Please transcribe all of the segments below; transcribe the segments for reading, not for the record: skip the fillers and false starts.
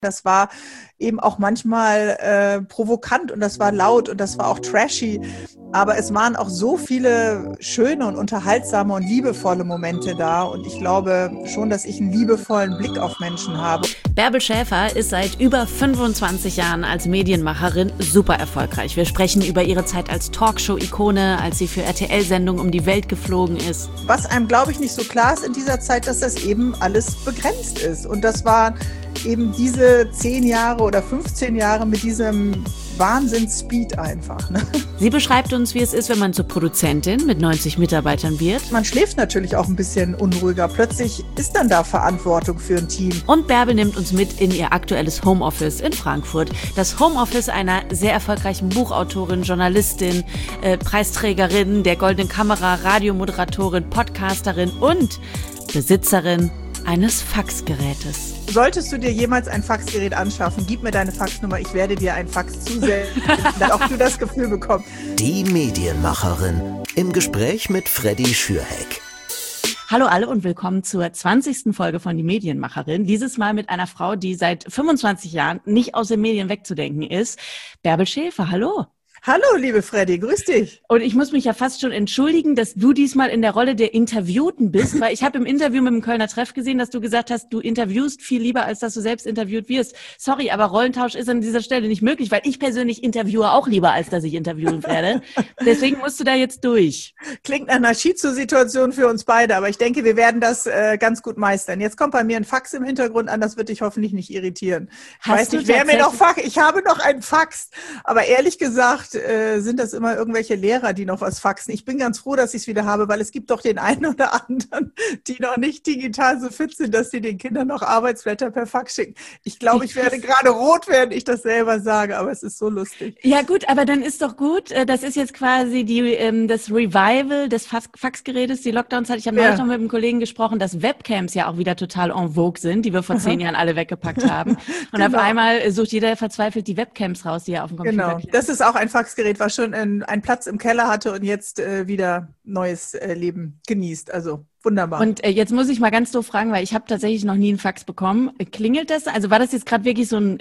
Das war eben auch manchmal provokant und das war laut und das war auch trashy. Aber es waren auch so viele schöne und unterhaltsame und liebevolle Momente da. Und ich glaube schon, dass ich einen liebevollen Blick auf Menschen habe. Bärbel Schäfer ist seit über 25 Jahren als Medienmacherin super erfolgreich. Wir sprechen über ihre Zeit als Talkshow-Ikone, als sie für RTL-Sendungen um die Welt geflogen ist. Was einem, glaube ich, nicht so klar ist in dieser Zeit, dass das eben alles begrenzt ist. Und das war eben diese 10 Jahre oder 15 Jahre mit diesem Wahnsinns-Speed einfach. Ne? Sie beschreibt uns, wie es ist, wenn man zur Produzentin mit 90 Mitarbeitern wird. Man schläft natürlich auch ein bisschen unruhiger. Plötzlich ist dann da Verantwortung für ein Team. Und Bärbel nimmt uns mit in ihr aktuelles Homeoffice in Frankfurt. Das Homeoffice einer sehr erfolgreichen Buchautorin, Journalistin, Preisträgerin der Goldenen Kamera, Radiomoderatorin, Podcasterin und Besitzerin eines Faxgerätes. Solltest du dir jemals ein Faxgerät anschaffen, gib mir deine Faxnummer, ich werde dir ein Fax zusenden, damit auch du das Gefühl bekommst. Die Medienmacherin im Gespräch mit Freddy Schürheck. Hallo alle und willkommen zur 20. Folge von Die Medienmacherin. Dieses Mal mit einer Frau, die seit 25 Jahren nicht aus den Medien wegzudenken ist. Bärbel Schäfer, hallo. Hallo, liebe Freddy, grüß dich. Und ich muss mich ja fast schon entschuldigen, dass du diesmal in der Rolle der Interviewten bist, weil ich habe im Interview mit dem Kölner Treff gesehen, dass du gesagt hast, du interviewst viel lieber, als dass du selbst interviewt wirst. Sorry, aber Rollentausch ist an dieser Stelle nicht möglich, weil ich persönlich interviewe auch lieber, als dass ich interviewen werde. Deswegen musst du da jetzt durch. Klingt nach einer Schizo-Situation für uns beide, aber ich denke, wir werden das ganz gut meistern. Jetzt kommt bei mir ein Fax im Hintergrund an, das wird dich hoffentlich nicht irritieren. Ich weiß nicht, wer mir noch Fax, ich habe noch einen Fax, aber ehrlich gesagt, sind das immer irgendwelche Lehrer, die noch was faxen. Ich bin ganz froh, dass ich es wieder habe, weil es gibt doch den einen oder anderen, die noch nicht digital so fit sind, dass sie den Kindern noch Arbeitsblätter per Fax schicken. Ich glaube, ich werde gerade rot, während ich das selber sage, aber es ist so lustig. Ja gut, aber dann ist doch gut. Das ist jetzt quasi das Revival des Faxgerätes, die Lockdown-Zeit. Ich habe neulich noch mit einem Kollegen gesprochen, dass Webcams ja auch wieder total en vogue sind, die wir vor 10 Jahren alle weggepackt haben. Und auf einmal sucht jeder verzweifelt die Webcams raus, die er auf dem Computer kennt. Das ist auch ein Faxgerät, was schon einen Platz im Keller hatte und jetzt wieder neues Leben genießt. Also wunderbar. Und jetzt muss ich mal ganz doof fragen, weil ich habe tatsächlich noch nie einen Fax bekommen. Klingelt das? Also war das jetzt gerade wirklich so ein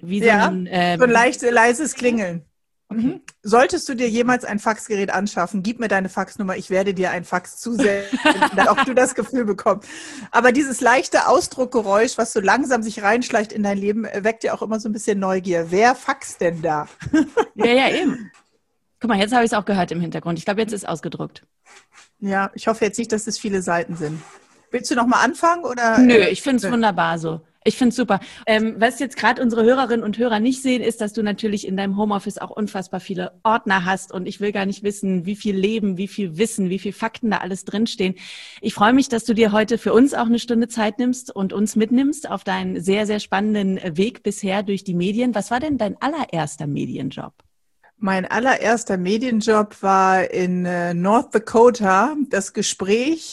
leises Klingeln. Mhm. Solltest du dir jemals ein Faxgerät anschaffen, gib mir deine Faxnummer, ich werde dir ein Fax zusenden, damit auch du das Gefühl bekommst. Aber dieses leichte Ausdruckgeräusch, was so langsam sich reinschleicht in dein Leben, weckt ja auch immer so ein bisschen Neugier. Wer faxt denn da? Ja, eben. Guck mal, jetzt habe ich es auch gehört im Hintergrund. Ich glaube, jetzt ist ausgedruckt. Ja, ich hoffe jetzt nicht, dass es viele Seiten sind. Willst du noch mal anfangen? Oder? Nö, ich finde es wunderbar so. Ich finde es super. Was jetzt gerade unsere Hörerinnen und Hörer nicht sehen, ist, dass du natürlich in deinem Homeoffice auch unfassbar viele Ordner hast. Und ich will gar nicht wissen, wie viel Leben, wie viel Wissen, wie viel Fakten da alles drinstehen. Ich freue mich, dass du dir heute für uns auch eine Stunde Zeit nimmst und uns mitnimmst auf deinen sehr, sehr spannenden Weg bisher durch die Medien. Was war denn dein allererster Medienjob? Mein allererster Medienjob war in North Dakota, das Gespräch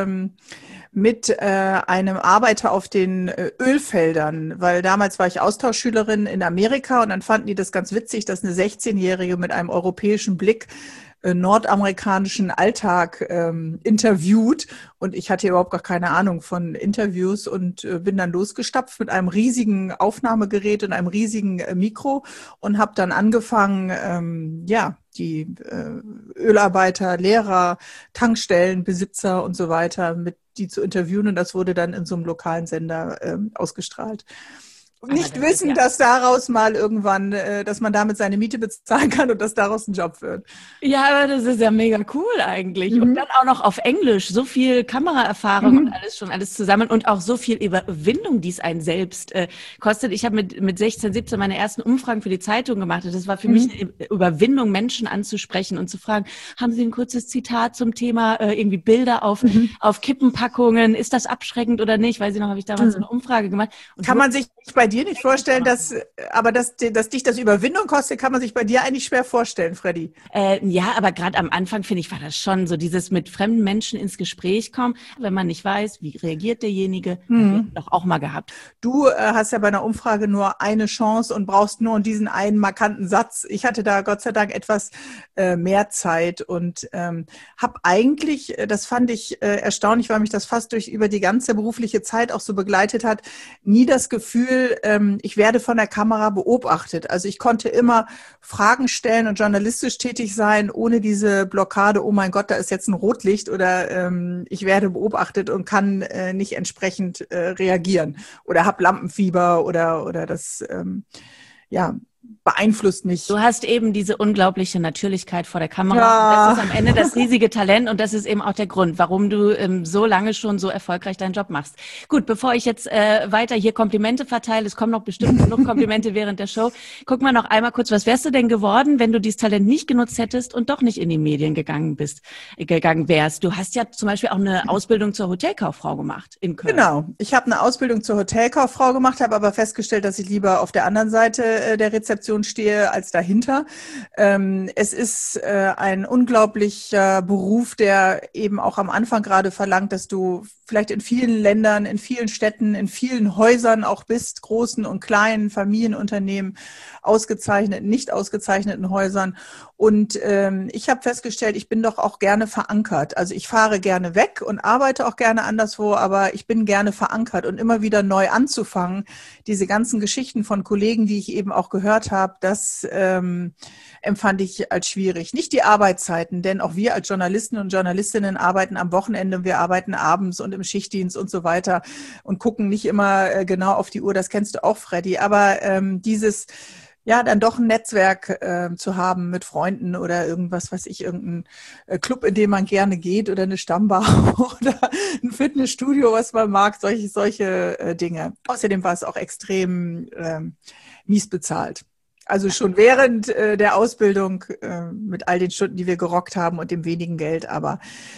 mit einem Arbeiter auf den Ölfeldern, weil damals war ich Austauschschülerin in Amerika und dann fanden die das ganz witzig, dass eine 16-Jährige mit einem europäischen Blick nordamerikanischen Alltag interviewt und ich hatte überhaupt gar keine Ahnung von Interviews und bin dann losgestapft mit einem riesigen Aufnahmegerät und einem riesigen Mikro und habe dann angefangen, die Ölarbeiter, Lehrer, Tankstellenbesitzer und so weiter die zu interviewen und das wurde dann in so einem lokalen Sender ausgestrahlt. Nicht wissen, dass daraus mal irgendwann, dass man damit seine Miete bezahlen kann und dass daraus ein Job wird. Ja, aber das ist ja mega cool eigentlich. Und dann auch noch auf Englisch. So viel Kameraerfahrung und alles zusammen und auch so viel Überwindung, die es einen selbst kostet. Ich habe mit 16, 17 meine ersten Umfragen für die Zeitung gemacht. Und das war für mich eine Überwindung, Menschen anzusprechen und zu fragen, haben Sie ein kurzes Zitat zum Thema irgendwie Bilder auf Kippenpackungen? Ist das abschreckend oder nicht? Weiß ich noch, habe ich damals so eine Umfrage gemacht. Und kann man sich bei dir nicht vorstellen, dass dich das Überwindung kostet, kann man sich bei dir eigentlich schwer vorstellen, Freddy. Ja, aber gerade am Anfang, finde ich, war das schon so, dieses mit fremden Menschen ins Gespräch kommen, wenn man nicht weiß, wie reagiert derjenige, doch auch mal gehabt. Du hast ja bei einer Umfrage nur eine Chance und brauchst nur diesen einen markanten Satz. Ich hatte da Gott sei Dank etwas mehr Zeit und habe eigentlich, das fand ich erstaunlich, weil mich das fast über die ganze berufliche Zeit auch so begleitet hat, nie das Gefühl, ich werde von der Kamera beobachtet. Also ich konnte immer Fragen stellen und journalistisch tätig sein, ohne diese Blockade, oh mein Gott, da ist jetzt ein Rotlicht oder ich werde beobachtet und kann nicht entsprechend reagieren oder habe Lampenfieber oder das, beeinflusst mich. Du hast eben diese unglaubliche Natürlichkeit vor der Kamera. Ja. Und das ist am Ende das riesige Talent und das ist eben auch der Grund, warum du so lange schon so erfolgreich deinen Job machst. Gut, bevor ich jetzt weiter hier Komplimente verteile, es kommen noch bestimmt genug Komplimente während der Show. Guck mal noch einmal kurz, was wärst du denn geworden, wenn du dieses Talent nicht genutzt hättest und doch nicht in die Medien gegangen wärst? Du hast ja zum Beispiel auch eine Ausbildung zur Hotelkauffrau gemacht in Köln. Genau, ich habe eine Ausbildung zur Hotelkauffrau gemacht, habe aber festgestellt, dass ich lieber auf der anderen Seite der Rezeption stehe als dahinter. Es ist ein unglaublicher Beruf, der eben auch am Anfang gerade verlangt, dass du vielleicht in vielen Ländern, in vielen Städten, in vielen Häusern auch bist, großen und kleinen Familienunternehmen, ausgezeichneten, nicht ausgezeichneten Häusern. Und ich habe festgestellt, ich bin doch auch gerne verankert. Also ich fahre gerne weg und arbeite auch gerne anderswo, aber ich bin gerne verankert und immer wieder neu anzufangen. Diese ganzen Geschichten von Kollegen, die ich eben auch gehört habe, das empfand ich als schwierig. Nicht die Arbeitszeiten, denn auch wir als Journalisten und Journalistinnen arbeiten am Wochenende, wir arbeiten abends und im Schichtdienst und so weiter und gucken nicht immer genau auf die Uhr. Das kennst du auch, Freddy. Aber dieses dann doch ein Netzwerk zu haben mit Freunden oder irgendwas, irgendein Club, in dem man gerne geht oder eine Stammbar oder ein Fitnessstudio, was man mag, solche Dinge. Außerdem war es auch extrem mies bezahlt. Also schon während der Ausbildung mit all den Stunden, die wir gerockt haben und dem wenigen Geld. Aber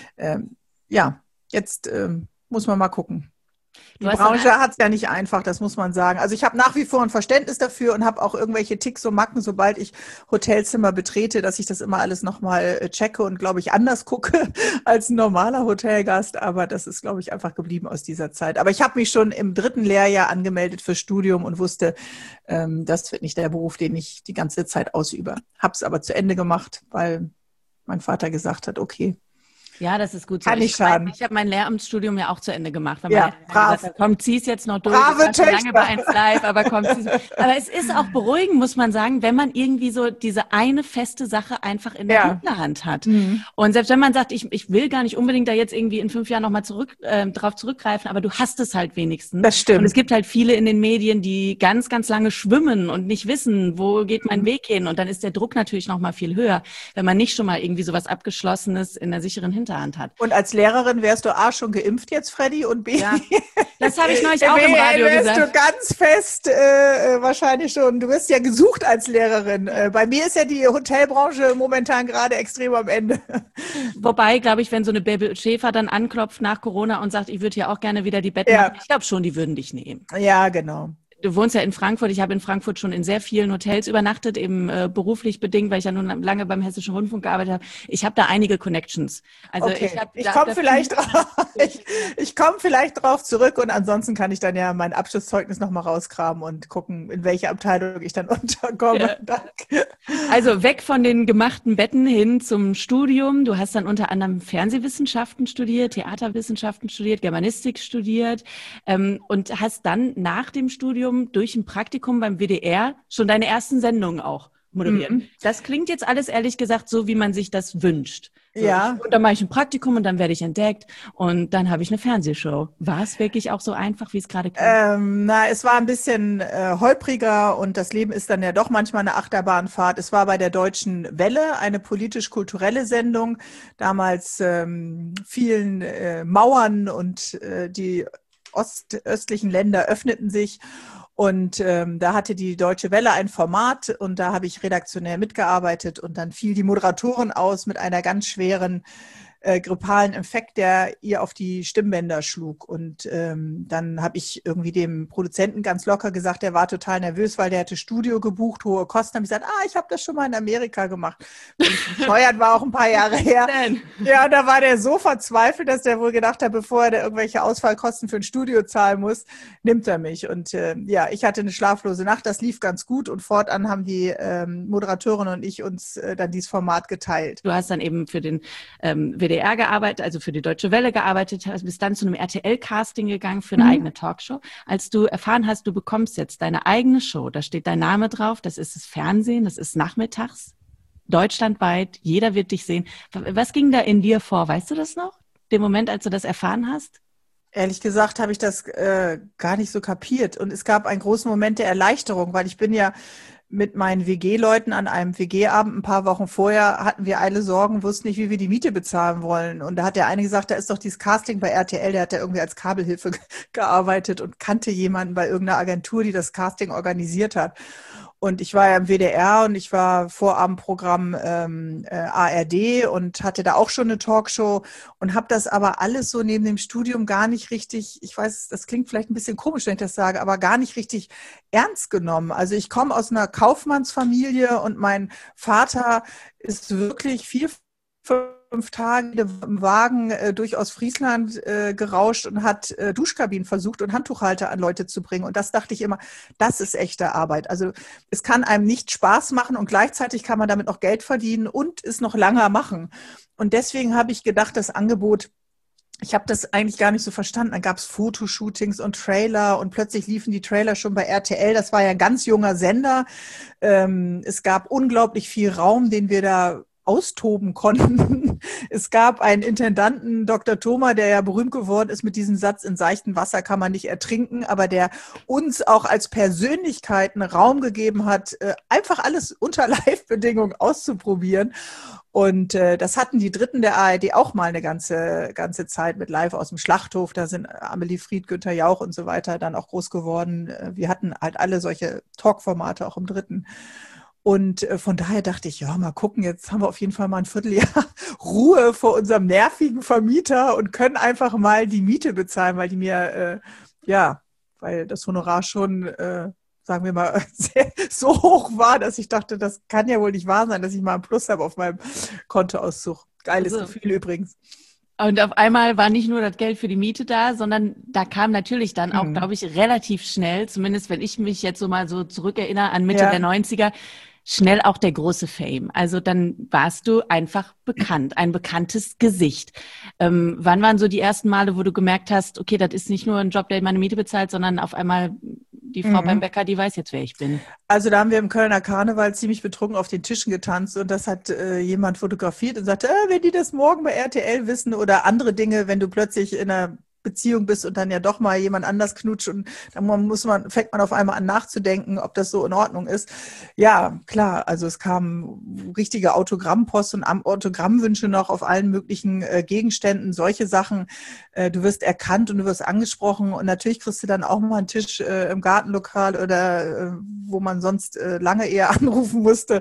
jetzt muss man mal gucken. Die Branche hat es ja nicht einfach, das muss man sagen. Also ich habe nach wie vor ein Verständnis dafür und habe auch irgendwelche Ticks und Macken, sobald ich Hotelzimmer betrete, dass ich das immer alles nochmal checke und, glaube ich, anders gucke als ein normaler Hotelgast. Aber das ist, glaube ich, einfach geblieben aus dieser Zeit. Aber ich habe mich schon im 3. Lehrjahr angemeldet fürs Studium und wusste, das wird nicht der Beruf, den ich die ganze Zeit ausübe. Habe es aber zu Ende gemacht, weil mein Vater gesagt hat, okay. Ja, das ist gut so. Kann nicht schaden. Ich habe mein Lehramtsstudium ja auch zu Ende gemacht. Weil ja, brav. Gesagt hat, komm, zieh's jetzt noch durch. Brave ich war schon lange bei 1 Live, aber komm, zieh's. Aber es ist auch beruhigend, muss man sagen, wenn man irgendwie so diese eine feste Sache einfach in der Hinterhand hat. Mhm. Und selbst wenn man sagt, ich will gar nicht unbedingt da jetzt irgendwie in 5 Jahren nochmal drauf zurückgreifen, aber du hast es halt wenigstens. Das stimmt. Und es gibt halt viele in den Medien, die ganz, ganz lange schwimmen und nicht wissen, wo geht mein Weg hin. Und dann ist der Druck natürlich nochmal viel höher, wenn man nicht schon mal irgendwie sowas Abgeschlossenes in der sicheren Hinterhand hat. Und als Lehrerin wärst du A, schon geimpft jetzt, Freddy, und B, das habe ich neulich auch im Radio gesagt. Wärst du ganz fest wahrscheinlich schon. Du wirst ja gesucht als Lehrerin. Bei mir ist ja die Hotelbranche momentan gerade extrem am Ende. Wobei, glaube ich, wenn so eine Bärbel Schäfer dann anklopft nach Corona und sagt, ich würde hier auch gerne wieder die Betten machen, ich glaube schon, die würden dich nehmen. Ja, genau. Du wohnst ja in Frankfurt. Ich habe in Frankfurt schon in sehr vielen Hotels übernachtet, eben beruflich bedingt, weil ich ja nun lange beim Hessischen Rundfunk gearbeitet habe. Ich habe da einige Connections. Also okay. Ich komme vielleicht drauf zurück und ansonsten kann ich dann ja mein Abschlusszeugnis nochmal rauskramen und gucken, in welche Abteilung ich dann unterkomme. Ja. Danke. Also weg von den gemachten Betten hin zum Studium. Du hast dann unter anderem Fernsehwissenschaften studiert, Theaterwissenschaften studiert, Germanistik studiert und hast dann nach dem Studium durch ein Praktikum beim WDR schon deine ersten Sendungen auch moderiert. Mhm. Das klingt jetzt alles, ehrlich gesagt, so, wie man sich das wünscht. So, ja. Und dann mache ich ein Praktikum und dann werde ich entdeckt und dann habe ich eine Fernsehshow. War es wirklich auch so einfach, wie es gerade klingt? Es war ein bisschen holpriger und das Leben ist dann ja doch manchmal eine Achterbahnfahrt. Es war bei der Deutschen Welle eine politisch-kulturelle Sendung. Damals vielen Mauern und die östlichen Länder öffneten sich. Und da hatte die Deutsche Welle ein Format und da habe ich redaktionell mitgearbeitet und dann fiel die Moderatorin aus mit einer ganz schweren grippalen Infekt, der ihr auf die Stimmbänder schlug. Und dann habe ich irgendwie dem Produzenten ganz locker gesagt, der war total nervös, weil der hatte Studio gebucht, hohe Kosten. Habe ich gesagt, ich habe das schon mal in Amerika gemacht. Steuern war auch ein paar Jahre her. Ja, und da war der so verzweifelt, dass der wohl gedacht hat, bevor er irgendwelche Ausfallkosten für ein Studio zahlen muss, nimmt er mich. Und ich hatte eine schlaflose Nacht, das lief ganz gut und fortan haben die Moderatorin und ich uns dann dieses Format geteilt. Du hast dann eben für den WDR WDR gearbeitet, also für die Deutsche Welle gearbeitet hast, bist dann zu einem RTL-Casting gegangen für eine eigene Talkshow. Als du erfahren hast, du bekommst jetzt deine eigene Show, da steht dein Name drauf, das ist das Fernsehen, das ist nachmittags, deutschlandweit, jeder wird dich sehen. Was ging da in dir vor? Weißt du das noch? Den Moment, als du das erfahren hast? Ehrlich gesagt habe ich das gar nicht so kapiert. Und es gab einen großen Moment der Erleichterung, weil ich bin ja mit meinen WG-Leuten an einem WG-Abend ein paar Wochen vorher, hatten wir alle Sorgen, wussten nicht, wie wir die Miete bezahlen wollen. Und da hat der eine gesagt, da ist doch dieses Casting bei RTL, der hat ja irgendwie als Kabelhilfe gearbeitet und kannte jemanden bei irgendeiner Agentur, die das Casting organisiert hat. Und ich war ja im WDR und ich war Vorabendprogramm ARD und hatte da auch schon eine Talkshow und habe das aber alles so neben dem Studium gar nicht richtig, ich weiß, das klingt vielleicht ein bisschen komisch, wenn ich das sage, aber gar nicht richtig ernst genommen. Also ich komme aus einer Kaufmannsfamilie und mein Vater ist wirklich 5 Tage im Wagen durch Ostfriesland gerauscht und hat Duschkabinen versucht und Handtuchhalter an Leute zu bringen. Und das dachte ich immer, das ist echte Arbeit. Also es kann einem nicht Spaß machen und gleichzeitig kann man damit noch Geld verdienen und es noch länger machen. Und deswegen habe ich gedacht, das Angebot, ich habe das eigentlich gar nicht so verstanden. Dann gab es Fotoshootings und Trailer und plötzlich liefen die Trailer schon bei RTL. Das war ja ein ganz junger Sender. Es gab unglaublich viel Raum, den wir da austoben konnten. Es gab einen Intendanten, Dr. Thoma, der ja berühmt geworden ist mit diesem Satz, in seichtem Wasser kann man nicht ertrinken, aber der uns auch als Persönlichkeiten Raum gegeben hat, einfach alles unter Live-Bedingungen auszuprobieren. Und das hatten die Dritten der ARD auch mal eine ganze Zeit mit Live aus dem Schlachthof. Da sind Amelie Fried, Günther Jauch und so weiter dann auch groß geworden. Wir hatten halt alle solche Talkformate auch im Dritten. Und von daher dachte ich, ja, mal gucken, jetzt haben wir auf jeden Fall mal ein Vierteljahr Ruhe vor unserem nervigen Vermieter und können einfach mal die Miete bezahlen, weil die mir, weil das Honorar schon, sagen wir mal, so hoch war, dass ich dachte, das kann ja wohl nicht wahr sein, dass ich mal einen Plus habe auf meinem Kontoauszug. Geiles Gefühl übrigens. Und auf einmal war nicht nur das Geld für die Miete da, sondern da kam natürlich dann auch, glaube ich, relativ schnell, zumindest wenn ich mich jetzt so mal so zurückerinnere an Mitte der 90er, schnell auch der große Fame. Also dann warst du einfach bekannt, ein bekanntes Gesicht. Wann waren so die ersten Male, wo du gemerkt hast, okay, das ist nicht nur ein Job, der meine Miete bezahlt, sondern auf einmal die Frau beim Bäcker, die weiß jetzt, wer ich bin? Also da haben wir im Kölner Karneval ziemlich betrunken auf den Tischen getanzt und das hat jemand fotografiert und sagte, wenn die das morgen bei RTL wissen oder andere Dinge, wenn du plötzlich in einer Beziehung bist und dann ja doch mal jemand anders knutscht und dann fängt man auf einmal an nachzudenken, ob das so in Ordnung ist. Ja, klar, also es kamen richtige Autogrammpost und Autogrammwünsche noch auf allen möglichen Gegenständen, solche Sachen. Du wirst erkannt und du wirst angesprochen und natürlich kriegst du dann auch mal einen Tisch im Gartenlokal oder wo man sonst lange eher anrufen musste.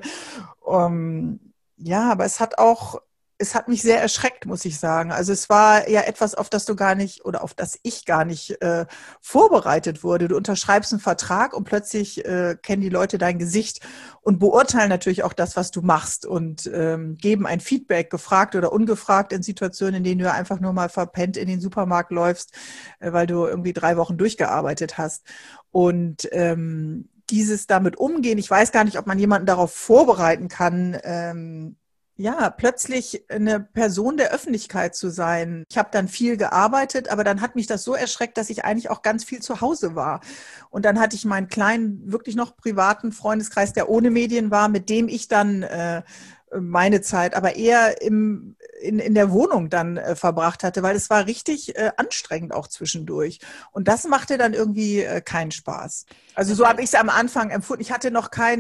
Ja, aber es hat mich sehr erschreckt, muss ich sagen. Also es war ja etwas, auf das du gar nicht oder auf das ich gar nicht vorbereitet wurde. Du unterschreibst einen Vertrag und plötzlich kennen die Leute dein Gesicht und beurteilen natürlich auch das, was du machst und geben ein Feedback, gefragt oder ungefragt in Situationen, in denen du einfach nur mal verpennt in den Supermarkt läufst, weil du irgendwie 3 Wochen durchgearbeitet hast. Und dieses damit umgehen, ich weiß gar nicht, ob man jemanden darauf vorbereiten kann, plötzlich eine Person der Öffentlichkeit zu sein. Ich habe dann viel gearbeitet, aber dann hat mich das so erschreckt, dass ich eigentlich auch ganz viel zu Hause war. Und dann hatte ich meinen kleinen, wirklich noch privaten Freundeskreis, der ohne Medien war, mit dem ich dann meine Zeit, aber eher in der Wohnung dann verbracht hatte, weil es war richtig anstrengend auch zwischendurch. Und das machte dann irgendwie keinen Spaß. Also so habe ich es am Anfang empfunden. Ich hatte noch kein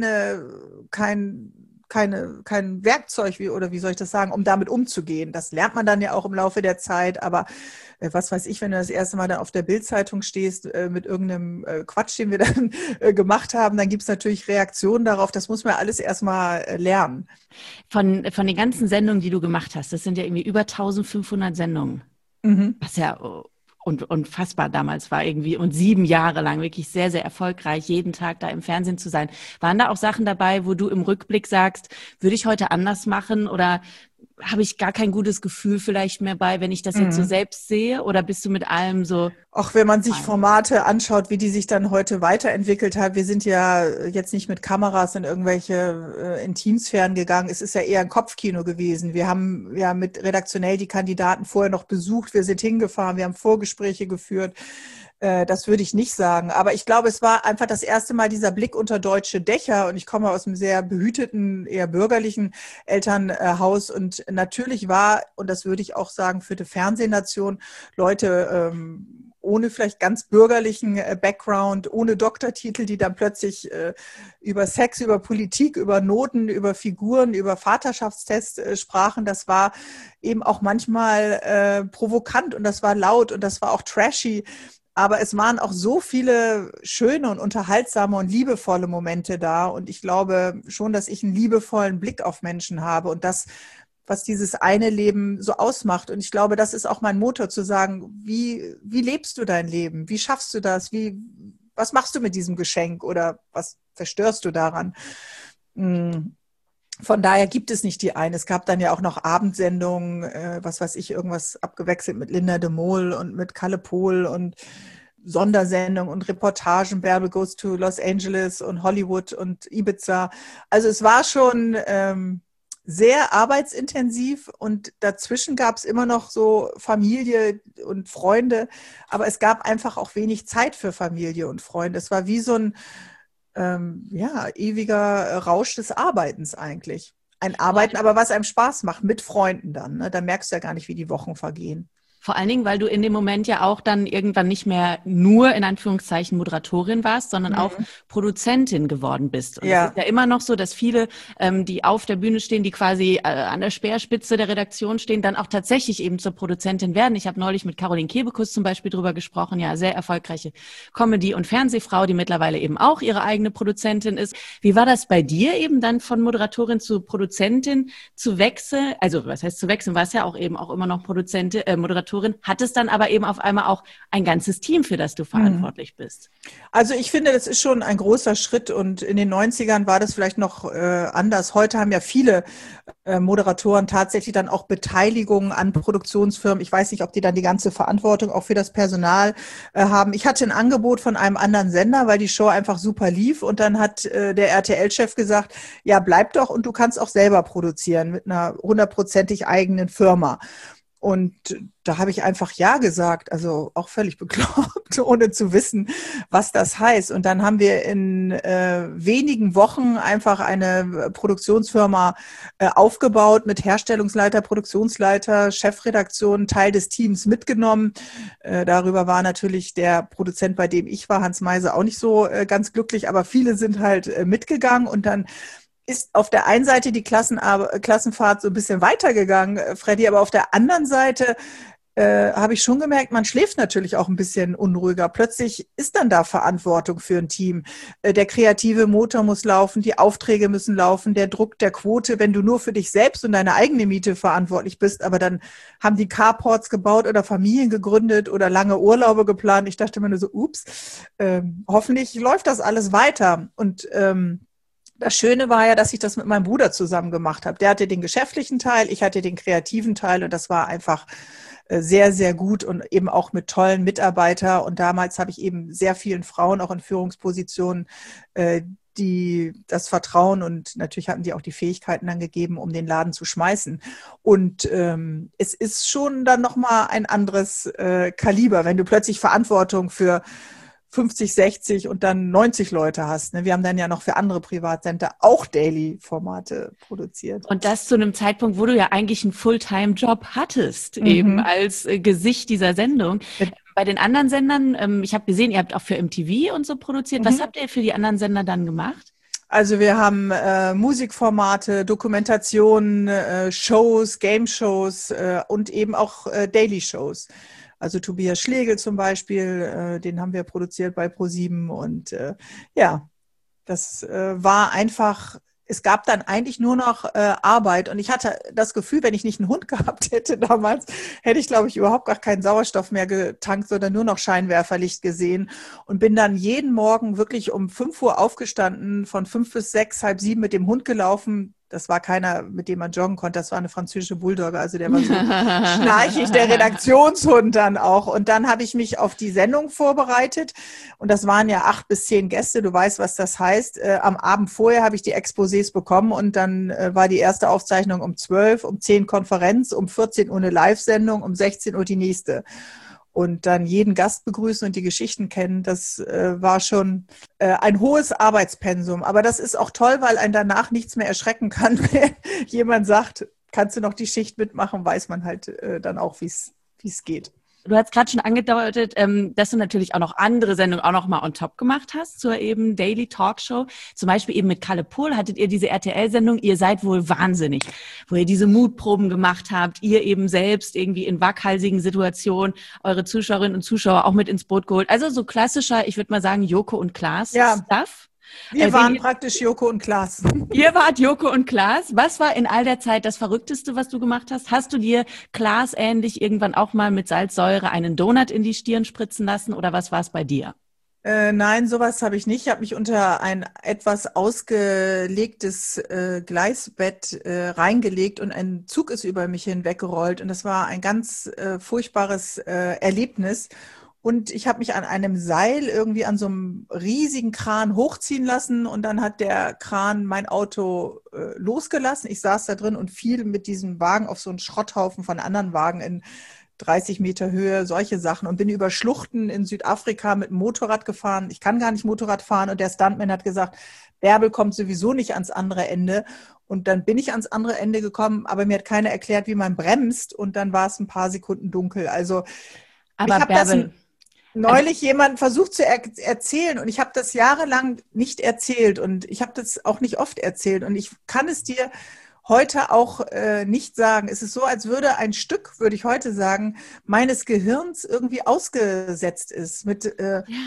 Werkzeug, wie soll ich das sagen, um damit umzugehen. Das lernt man dann ja auch im Laufe der Zeit, aber was weiß ich, wenn du das erste Mal dann auf der Bild-Zeitung stehst mit irgendeinem Quatsch, den wir dann gemacht haben, dann gibt es natürlich Reaktionen darauf. Das muss man alles erstmal lernen. Von den ganzen Sendungen, die du gemacht hast, das sind ja irgendwie über 1500 Sendungen. Was ja und unfassbar damals war irgendwie und 7 Jahre lang wirklich sehr, sehr erfolgreich, jeden Tag da im Fernsehen zu sein. Waren da auch Sachen dabei, wo du im Rückblick sagst, würde ich heute anders machen oder habe ich gar kein gutes Gefühl vielleicht mehr bei, wenn ich das jetzt so selbst sehe? Oder bist du mit allem so? Auch wenn man sich Formate anschaut, wie die sich dann heute weiterentwickelt hat. Wir sind ja jetzt nicht mit Kameras in irgendwelche Intimsphären gegangen. Es ist ja eher ein Kopfkino gewesen. Wir haben ja mit redaktionell die Kandidaten vorher noch besucht. Wir sind hingefahren, wir haben Vorgespräche geführt. Das würde ich nicht sagen. Aber ich glaube, es war einfach das erste Mal dieser Blick unter deutsche Dächer. Und ich komme aus einem sehr behüteten, eher bürgerlichen Elternhaus. Und natürlich war, und das würde ich auch sagen, für die Fernsehnation, Leute ohne vielleicht ganz bürgerlichen Background, ohne Doktortitel, die dann plötzlich über Sex, über Politik, über Noten, über Figuren, über Vaterschaftstests sprachen. Das war eben auch manchmal provokant und das war laut und das war auch trashy. Aber es waren auch so viele schöne und unterhaltsame und liebevolle Momente da. Und ich glaube schon, dass ich einen liebevollen Blick auf Menschen habe und das, was dieses eine Leben so ausmacht. Und ich glaube, das ist auch mein Motor, zu sagen, wie lebst du dein Leben? Wie schaffst du das? Was machst du mit diesem Geschenk oder was verstörst du daran? Von daher gibt es nicht die eine. Es gab dann ja auch noch Abendsendungen, was weiß ich, irgendwas abgewechselt mit Linda de Mol und mit Kalle Pohl und Sondersendungen und Reportagen, Bärbel Goes to Los Angeles und Hollywood und Ibiza. Also es war schon sehr arbeitsintensiv und dazwischen gab es immer noch so Familie und Freunde, aber es gab einfach auch wenig Zeit für Familie und Freunde. Es war wie so ein ewiger Rausch des Arbeitens eigentlich. Ein Arbeiten, aber was einem Spaß macht, mit Freunden dann. Ne? Da merkst du ja gar nicht, wie die Wochen vergehen. Vor allen Dingen, weil du in dem Moment ja auch dann irgendwann nicht mehr nur in Anführungszeichen Moderatorin warst, sondern auch Produzentin geworden bist. Und es ist ja immer noch so, dass viele, die auf der Bühne stehen, die quasi an der Speerspitze der Redaktion stehen, dann auch tatsächlich eben zur Produzentin werden. Ich habe neulich mit Caroline Kebekus zum Beispiel drüber gesprochen, ja, sehr erfolgreiche Comedy- und Fernsehfrau, die mittlerweile eben auch ihre eigene Produzentin ist. Wie war das bei dir eben dann von Moderatorin zu Produzentin zu wechseln? Also was heißt zu wechseln? Warst ja auch eben auch immer noch Moderatorin, hat es dann aber eben auf einmal auch ein ganzes Team, für das du verantwortlich bist. Also ich finde, das ist schon ein großer Schritt und in den 90ern war das vielleicht noch anders. Heute haben ja viele Moderatoren tatsächlich dann auch Beteiligungen an Produktionsfirmen. Ich weiß nicht, ob die dann die ganze Verantwortung auch für das Personal haben. Ich hatte ein Angebot von einem anderen Sender, weil die Show einfach super lief und dann hat der RTL-Chef gesagt, ja, bleib doch und du kannst auch selber produzieren mit einer 100%ig eigenen Firma. Und da habe ich einfach ja gesagt, also auch völlig bekloppt, ohne zu wissen, was das heißt. Und dann haben wir in wenigen Wochen einfach eine Produktionsfirma aufgebaut mit Herstellungsleiter, Produktionsleiter, Chefredaktion, Teil des Teams mitgenommen. Darüber war natürlich der Produzent, bei dem ich war, Hans Meise, auch nicht so ganz glücklich, aber viele sind halt mitgegangen und dann ist auf der einen Seite die Klassenfahrt so ein bisschen weitergegangen, Freddy, aber auf der anderen Seite habe ich schon gemerkt, man schläft natürlich auch ein bisschen unruhiger. Plötzlich ist dann da Verantwortung für ein Team. Der kreative Motor muss laufen, die Aufträge müssen laufen, der Druck der Quote, wenn du nur für dich selbst und deine eigene Miete verantwortlich bist, aber dann haben die Carports gebaut oder Familien gegründet oder lange Urlaube geplant. Ich dachte mir nur so, ups, hoffentlich läuft das alles weiter. Und das Schöne war ja, dass ich das mit meinem Bruder zusammen gemacht habe. Der hatte den geschäftlichen Teil, ich hatte den kreativen Teil und das war einfach sehr, sehr gut und eben auch mit tollen Mitarbeitern. Und damals habe ich eben sehr vielen Frauen auch in Führungspositionen, die das Vertrauen und natürlich hatten die auch die Fähigkeiten dann gegeben, um den Laden zu schmeißen. Und es ist schon dann nochmal ein anderes Kaliber, wenn du plötzlich Verantwortung für 50, 60 und dann 90 Leute hast. Wir haben dann ja noch für andere Privatsender auch Daily-Formate produziert. Und das zu einem Zeitpunkt, wo du ja eigentlich einen Fulltime-Job hattest, eben als Gesicht dieser Sendung. Bei den anderen Sendern, ich habe gesehen, ihr habt auch für MTV und so produziert. Was habt ihr für die anderen Sender dann gemacht? Also wir haben Musikformate, Dokumentationen, Shows, Game-Shows und eben auch Daily-Shows. Also Tobias Schlegel zum Beispiel, den haben wir produziert bei ProSieben und das war einfach, es gab dann eigentlich nur noch Arbeit und ich hatte das Gefühl, wenn ich nicht einen Hund gehabt hätte damals, hätte ich, glaube ich, überhaupt gar keinen Sauerstoff mehr getankt, sondern nur noch Scheinwerferlicht gesehen und bin dann jeden Morgen wirklich um 5 Uhr aufgestanden, von 5 bis 6, halb 7 mit dem Hund gelaufen. das war keiner, mit dem man joggen konnte. Das war eine französische Bulldogge. Also der war so schnarchig, der Redaktionshund dann auch. Und dann habe ich mich auf die Sendung vorbereitet. Und das waren ja 8 bis 10 Gäste. Du weißt, was das heißt. Am Abend vorher habe ich die Exposés bekommen. Und dann war die erste Aufzeichnung um 12, um 10 Konferenz, um 14 Uhr eine Live-Sendung, um 16 Uhr die nächste. Und dann jeden Gast begrüßen und die Geschichten kennen, das war schon ein hohes Arbeitspensum. Aber das ist auch toll, weil einen danach nichts mehr erschrecken kann. Wenn jemand sagt, kannst du noch die Schicht mitmachen, weiß man halt dann auch, wie es geht. Du hast gerade schon angedeutet, dass du natürlich auch noch andere Sendungen auch noch mal on top gemacht hast zur eben Daily Talkshow. Zum Beispiel eben mit Kalle Pohl hattet ihr diese RTL-Sendung Ihr seid wohl wahnsinnig, wo ihr diese Mutproben gemacht habt, ihr eben selbst irgendwie in waghalsigen Situationen eure Zuschauerinnen und Zuschauer auch mit ins Boot geholt. Also so klassischer, ich würde mal sagen, Joko und Klaas Stuff. Wir waren praktisch Joko und Klaas. Ihr wart Joko und Klaas. Was war in all der Zeit das Verrückteste, was du gemacht hast? Hast du dir Klaas ähnlich irgendwann auch mal mit Salzsäure einen Donut in die Stirn spritzen lassen oder was war es bei dir? Nein, sowas habe ich nicht. Ich habe mich unter ein etwas ausgelegtes Gleisbett reingelegt und ein Zug ist über mich hinweggerollt und das war ein ganz furchtbares Erlebnis. Und ich habe mich an einem Seil irgendwie an so einem riesigen Kran hochziehen lassen und dann hat der Kran mein Auto losgelassen. Ich saß da drin und fiel mit diesem Wagen auf so einen Schrotthaufen von anderen Wagen in 30 Meter Höhe, solche Sachen und bin über Schluchten in Südafrika mit dem Motorrad gefahren. Ich kann gar nicht Motorrad fahren und der Stuntman hat gesagt, Bärbel kommt sowieso nicht ans andere Ende. Und dann bin ich ans andere Ende gekommen, aber mir hat keiner erklärt, wie man bremst und dann war es ein paar Sekunden dunkel. Also aber ich habe das neulich jemand versucht zu erzählen und ich habe das jahrelang nicht erzählt und ich habe das auch nicht oft erzählt und ich kann es dir heute auch nicht sagen. Es ist so, als würde ein Stück, würde ich heute sagen, meines Gehirns irgendwie ausgesetzt ist mit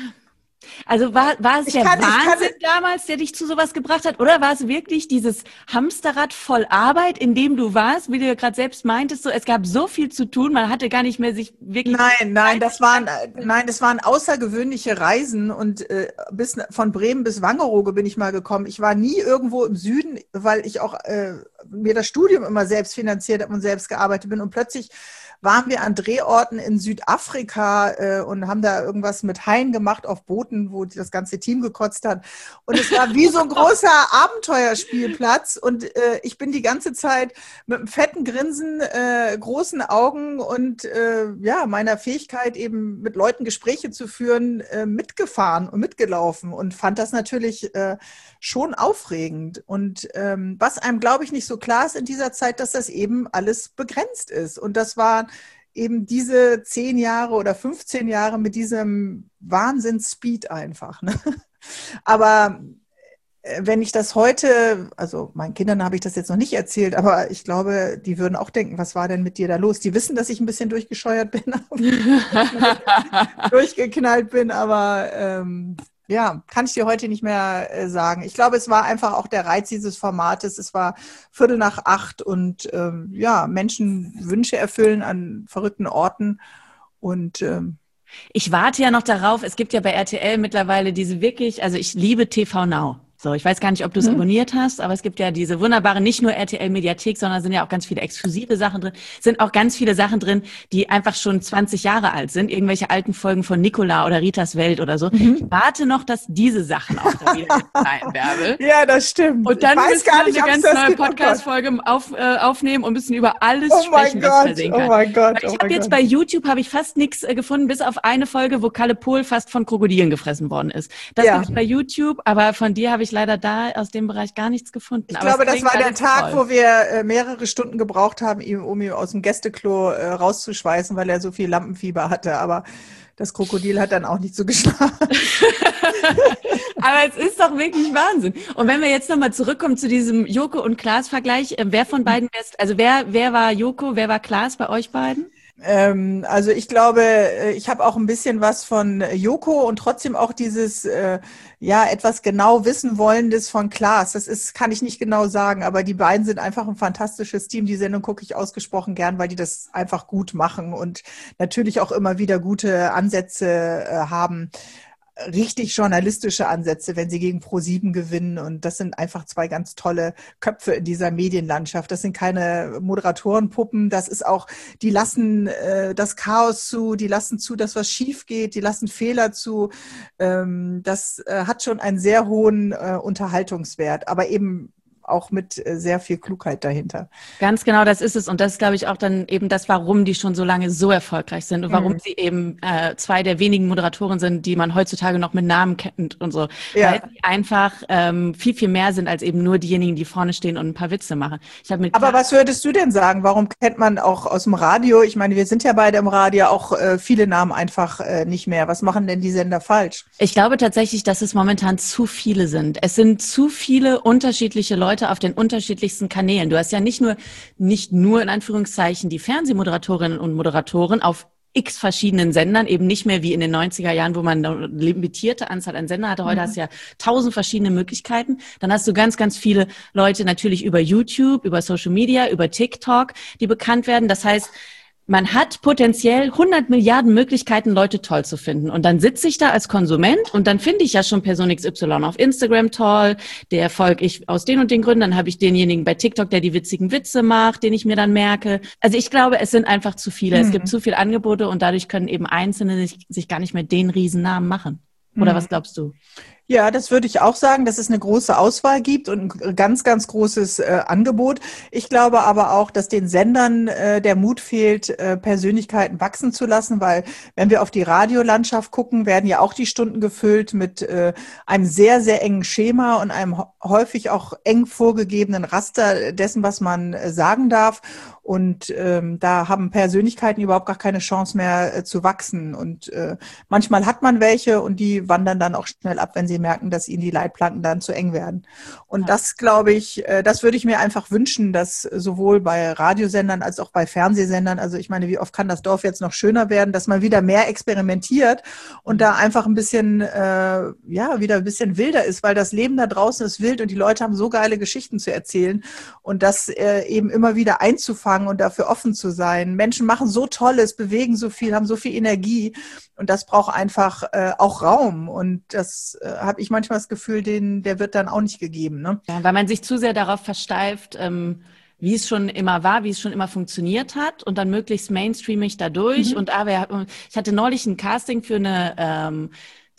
Also war es der Wahnsinn damals, der dich zu sowas gebracht hat? Oder war es wirklich dieses Hamsterrad voll Arbeit, in dem du warst, wie du ja gerade selbst meintest, so, es gab so viel zu tun, man hatte gar nicht mehr sich wirklich... Nein, das waren außergewöhnliche Reisen und von Bremen bis Wangerooge bin ich mal gekommen. Ich war nie irgendwo im Süden, weil ich auch mir das Studium immer selbst finanziert habe und selbst gearbeitet bin und plötzlich waren wir an Drehorten in Südafrika und haben da irgendwas mit Haien gemacht auf Booten, wo das ganze Team gekotzt hat. Und es war wie so ein großer Abenteuerspielplatz. Und ich bin die ganze Zeit mit einem fetten Grinsen, großen Augen und meiner Fähigkeit eben mit Leuten Gespräche zu führen, mitgefahren und mitgelaufen und fand das natürlich schon aufregend. Und was einem, glaube ich, nicht so klar ist in dieser Zeit, dass das eben alles begrenzt ist. Und das waren eben diese 10 Jahre oder 15 Jahre mit diesem Wahnsinns-Speed einfach. Ne? Aber wenn ich das heute, also meinen Kindern habe ich das jetzt noch nicht erzählt, aber ich glaube, die würden auch denken, was war denn mit dir da los? Die wissen, dass ich ein bisschen durchgescheuert bin, durchgeknallt bin, aber kann ich dir heute nicht mehr sagen. Ich glaube, es war einfach auch der Reiz dieses Formates. Es war 7:45 und Menschen Wünsche erfüllen an verrückten Orten und ich warte ja noch darauf, es gibt ja bei RTL mittlerweile diese wirklich, also ich liebe TV Now. So, ich weiß gar nicht, ob du es abonniert hast, aber es gibt ja diese wunderbare, nicht nur RTL-Mediathek, sondern sind ja auch ganz viele exklusive Sachen drin, sind auch ganz viele Sachen drin, die einfach schon 20 Jahre alt sind, irgendwelche alten Folgen von Nicola oder Ritas Welt oder so. Ich warte noch, dass diese Sachen auch da wieder sein, Bärbel. Ja, das stimmt. Und dann müssen wir eine ganz neue Podcast-Folge aufnehmen und müssen über alles sprechen, was passieren kann. Oh mein Gott, ich habe jetzt bei YouTube fast nichts gefunden, bis auf eine Folge, wo Kalle Pohl fast von Krokodilen gefressen worden ist. Das gibt's bei YouTube, aber von dir habe ich leider da aus dem Bereich gar nichts gefunden. Ich glaube, das war der Tag, wo wir mehrere Stunden gebraucht haben, um ihn aus dem Gästeklo rauszuschweißen, weil er so viel Lampenfieber hatte. Aber das Krokodil hat dann auch nicht so geschlagen. Aber es ist doch wirklich Wahnsinn. Und wenn wir jetzt nochmal zurückkommen zu diesem Joko und Klaas-Vergleich, wer von beiden wer war Joko, wer war Klaas bei euch beiden? Also ich glaube, ich habe auch ein bisschen was von Joko und trotzdem auch dieses etwas genau wissen wollendes von Klaas. Kann ich nicht genau sagen, aber die beiden sind einfach ein fantastisches Team. Die Sendung gucke ich ausgesprochen gern, weil die das einfach gut machen und natürlich auch immer wieder gute Ansätze haben. richtig journalistische Ansätze, wenn sie gegen ProSieben gewinnen. Und das sind einfach zwei ganz tolle Köpfe in dieser Medienlandschaft. Das sind keine Moderatorenpuppen. Das ist auch, die lassen das Chaos zu, die lassen zu, dass was schief geht, die lassen Fehler zu. Das hat schon einen sehr hohen Unterhaltungswert, aber eben auch mit sehr viel Klugheit dahinter. Ganz genau, das ist es. Und das ist, glaube ich, auch dann eben das, warum die schon so lange so erfolgreich sind und warum sie eben zwei der wenigen Moderatoren sind, die man heutzutage noch mit Namen kennt und so. Ja. Weil sie einfach viel, viel mehr sind als eben nur diejenigen, die vorne stehen und ein paar Witze machen. Aber was würdest du denn sagen? Warum kennt man auch aus dem Radio, ich meine, wir sind ja beide im Radio, auch viele Namen einfach nicht mehr. Was machen denn die Sender falsch? Ich glaube tatsächlich, dass es momentan zu viele sind. Es sind zu viele unterschiedliche Leute auf den unterschiedlichsten Kanälen. Du hast ja nicht nur in Anführungszeichen die Fernsehmoderatorinnen und Moderatoren auf x verschiedenen Sendern, eben nicht mehr wie in den 90er Jahren, wo man eine limitierte Anzahl an Sender hatte. Heute hast du ja 1000 verschiedene Möglichkeiten. Dann hast du ganz, ganz viele Leute natürlich über YouTube, über Social Media, über TikTok, die bekannt werden. Das heißt, man hat potenziell 100 Milliarden Möglichkeiten, Leute toll zu finden. Und dann sitze ich da als Konsument und dann finde ich ja schon Person XY auf Instagram toll, der folge ich aus den und den Gründen. Dann habe ich denjenigen bei TikTok, der die witzigen Witze macht, den ich mir dann merke. Also ich glaube, es sind einfach zu viele. Es gibt zu viele Angebote und dadurch können eben Einzelne sich gar nicht mehr den Riesennamen machen. Oder was glaubst du? Ja, das würde ich auch sagen, dass es eine große Auswahl gibt und ein ganz, ganz großes Angebot. Ich glaube aber auch, dass den Sendern der Mut fehlt, Persönlichkeiten wachsen zu lassen, weil wenn wir auf die Radiolandschaft gucken, werden ja auch die Stunden gefüllt mit einem sehr, sehr engen Schema und einem häufig auch eng vorgegebenen Raster dessen, was man sagen darf. Und da haben Persönlichkeiten überhaupt gar keine Chance mehr zu wachsen. Und manchmal hat man welche und die wandern dann auch schnell ab, wenn sie merken, dass ihnen die Leitplanken dann zu eng werden. Und das, glaube ich, das würde ich mir einfach wünschen, dass sowohl bei Radiosendern als auch bei Fernsehsendern, also ich meine, wie oft kann das Dorf jetzt noch schöner werden, dass man wieder mehr experimentiert und da einfach ein bisschen, wieder ein bisschen wilder ist, weil das Leben da draußen ist wild und die Leute haben so geile Geschichten zu erzählen und das eben immer wieder einzufangen und dafür offen zu sein. Menschen machen so Tolles, bewegen so viel, haben so viel Energie und das braucht einfach auch Raum und das habe ich manchmal das Gefühl, der wird dann auch nicht gegeben. Ne? Ja, weil man sich zu sehr darauf versteift, wie es schon immer war, wie es schon immer funktioniert hat und dann möglichst mainstreamig dadurch. Und ich hatte neulich ein Casting für eine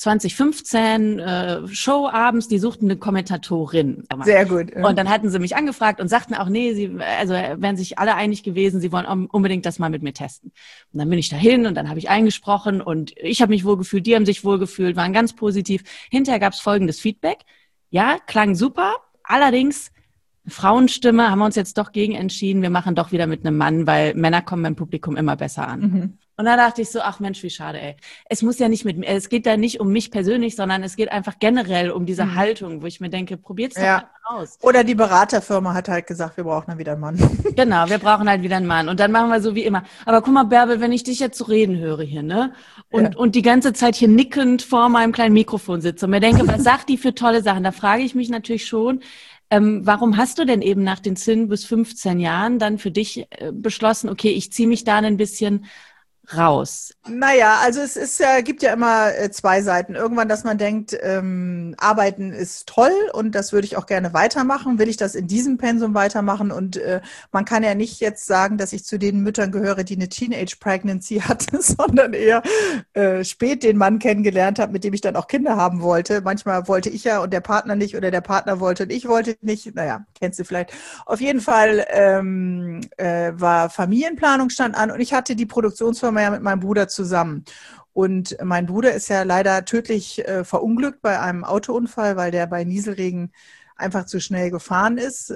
2015 Show abends, die suchten eine Kommentatorin. Sehr gut. Und dann hatten sie mich angefragt und sagten auch, nee, sie wären sich alle einig gewesen, sie wollen unbedingt das mal mit mir testen. Und dann bin ich dahin und dann habe ich eingesprochen und ich habe mich wohlgefühlt, die haben sich wohlgefühlt, waren ganz positiv. Hinterher gab es folgendes Feedback. Ja, klang super, allerdings Frauenstimme, haben wir uns jetzt doch gegen entschieden, wir machen doch wieder mit einem Mann, weil Männer kommen beim Publikum immer besser an. Und da dachte ich so, ach Mensch, wie schade, ey. Es muss ja nicht es geht da nicht um mich persönlich, sondern es geht einfach generell um diese Haltung, wo ich mir denke, probiert's doch einfach aus. Oder die Beraterfirma hat halt gesagt, wir brauchen dann wieder einen Mann. Genau, wir brauchen halt wieder einen Mann. Und dann machen wir so wie immer. Aber guck mal, Bärbel, wenn ich dich jetzt so reden höre hier, ne? Und die ganze Zeit hier nickend vor meinem kleinen Mikrofon sitze und mir denke, was sagt die für tolle Sachen? Da frage ich mich natürlich schon, warum hast du denn eben nach den 10 bis 15 Jahren dann für dich beschlossen, okay, ich ziehe mich da ein bisschen raus? Naja, also gibt ja immer zwei Seiten. Irgendwann, dass man denkt, Arbeiten ist toll und das würde ich auch gerne weitermachen. Will ich das in diesem Pensum weitermachen? Und man kann ja nicht jetzt sagen, dass ich zu den Müttern gehöre, die eine Teenage-Pregnancy hatte, sondern eher spät den Mann kennengelernt habe, mit dem ich dann auch Kinder haben wollte. Manchmal wollte ich ja und der Partner nicht oder der Partner wollte und ich wollte nicht. Naja, kennst du vielleicht. Auf jeden Fall war Familienplanung stand an und ich hatte die Produktionsfirma ja mit meinem Bruder zusammen. Und mein Bruder ist ja leider tödlich verunglückt bei einem Autounfall, weil der bei Nieselregen einfach zu schnell gefahren ist.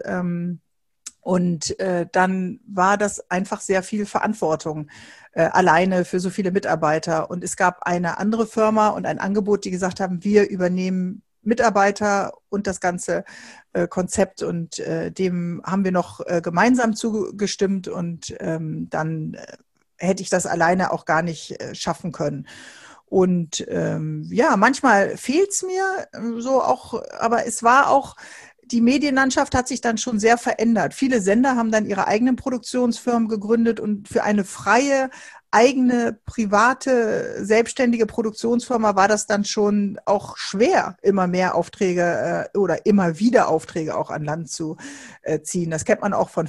Und dann war das einfach sehr viel Verantwortung alleine für so viele Mitarbeiter. Und es gab eine andere Firma und ein Angebot, die gesagt haben, wir übernehmen Mitarbeiter und das ganze Konzept und dem haben wir noch gemeinsam zugestimmt und dann hätte ich das alleine auch gar nicht schaffen können. Und manchmal fehlt's mir so auch, aber es war auch, die Medienlandschaft hat sich dann schon sehr verändert. Viele Sender haben dann ihre eigenen Produktionsfirmen gegründet und für eine freie eigene, private, selbstständige Produktionsfirma war das dann schon auch schwer, immer mehr Aufträge oder immer wieder Aufträge auch an Land zu ziehen. Das kennt man auch von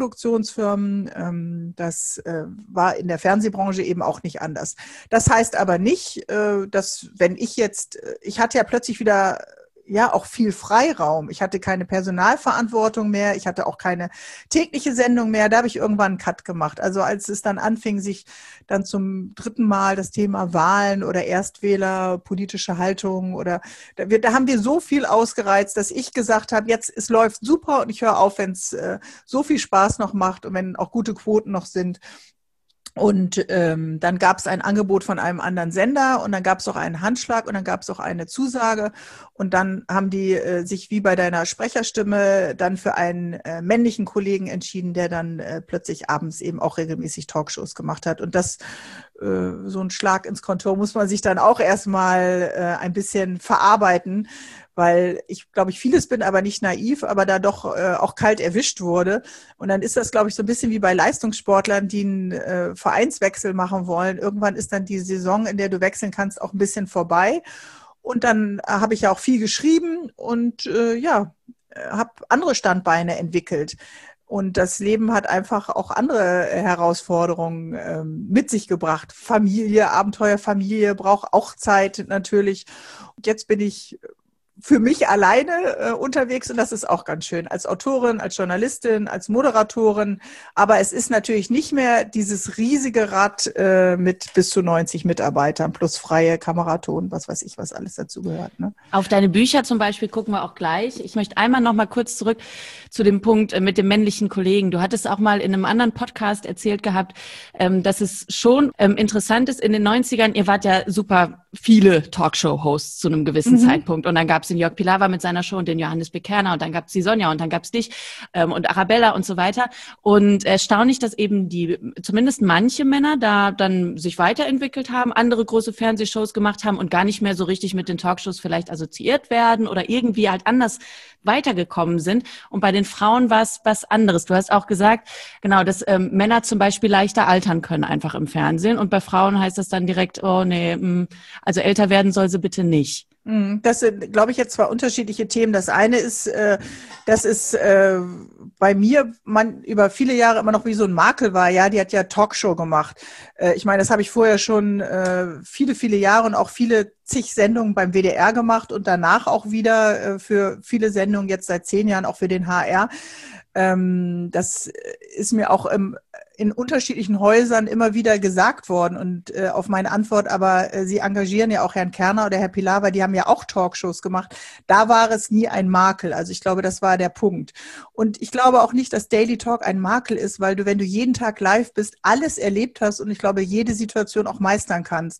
Filmproduktionsfirmen. Das war in der Fernsehbranche eben auch nicht anders. Das heißt aber nicht, dass wenn ich hatte ja plötzlich wieder auch viel Freiraum. Ich hatte keine Personalverantwortung mehr. Ich hatte auch keine tägliche Sendung mehr. Da habe ich irgendwann einen Cut gemacht. Also als es dann anfing, sich dann zum 3. Mal das Thema Wahlen oder Erstwähler, politische Haltung da haben wir so viel ausgereizt, dass ich gesagt habe, es läuft super und ich höre auf, wenn es so viel Spaß noch macht und wenn auch gute Quoten noch sind. Und dann gab es ein Angebot von einem anderen Sender und dann gab es auch einen Handschlag und dann gab es auch eine Zusage und dann haben die sich wie bei deiner Sprecherstimme dann für einen männlichen Kollegen entschieden, der dann plötzlich abends eben auch regelmäßig Talkshows gemacht hat. Und das so ein Schlag ins Kontor muss man sich dann auch erstmal ein bisschen verarbeiten, weil ich, glaube ich, vieles bin, aber nicht naiv, aber da doch auch kalt erwischt wurde. Und dann ist das, glaube ich, so ein bisschen wie bei Leistungssportlern, die einen Vereinswechsel machen wollen. Irgendwann ist dann die Saison, in der du wechseln kannst, auch ein bisschen vorbei. Und dann habe ich ja auch viel geschrieben und habe andere Standbeine entwickelt. Und das Leben hat einfach auch andere Herausforderungen mit sich gebracht. Familie, Abenteuerfamilie braucht auch Zeit natürlich. Und jetzt bin ich für mich alleine unterwegs und das ist auch ganz schön. Als Autorin, als Journalistin, als Moderatorin. Aber es ist natürlich nicht mehr dieses riesige Rad mit bis zu 90 Mitarbeitern plus freie Kameraton, was weiß ich, was alles dazu gehört. Ne? Auf deine Bücher zum Beispiel gucken wir auch gleich. Ich möchte einmal noch mal kurz zurück zu dem Punkt mit dem männlichen Kollegen. Du hattest auch mal in einem anderen Podcast erzählt gehabt, dass es schon interessant ist, in den 90ern, ihr wart ja super viele Talkshow-Hosts zu einem gewissen Zeitpunkt und dann gab es den Jörg Pilawa mit seiner Show und den Johannes Bekerner und dann gab es die Sonja und dann gab es dich und Arabella und so weiter. Und erstaunlich, dass eben zumindest manche Männer da dann sich weiterentwickelt haben, andere große Fernsehshows gemacht haben und gar nicht mehr so richtig mit den Talkshows vielleicht assoziiert werden oder irgendwie halt anders weitergekommen sind. Und bei den Frauen war es was anderes. Du hast auch gesagt, genau, dass Männer zum Beispiel leichter altern können einfach im Fernsehen und bei Frauen heißt das dann direkt, oh nee, also älter werden soll sie bitte nicht. Das sind, glaube ich, jetzt zwei unterschiedliche Themen. Das eine ist, dass es bei mir über viele Jahre immer noch wie so ein Makel war. Ja, die hat ja Talkshow gemacht. Ich meine, das habe ich vorher schon viele, viele Jahre und auch zig Sendungen beim WDR gemacht und danach auch wieder für viele Sendungen, jetzt seit 10 Jahren auch für den HR. Das ist mir auch in unterschiedlichen Häusern immer wieder gesagt worden und auf meine Antwort, aber Sie engagieren ja auch Herrn Kerner oder Herr Pilawa, die haben ja auch Talkshows gemacht. Da war es nie ein Makel. Also ich glaube, das war der Punkt. Und ich glaube auch nicht, dass Daily Talk ein Makel ist, weil wenn du jeden Tag live bist, alles erlebt hast und ich glaube, jede Situation auch meistern kannst.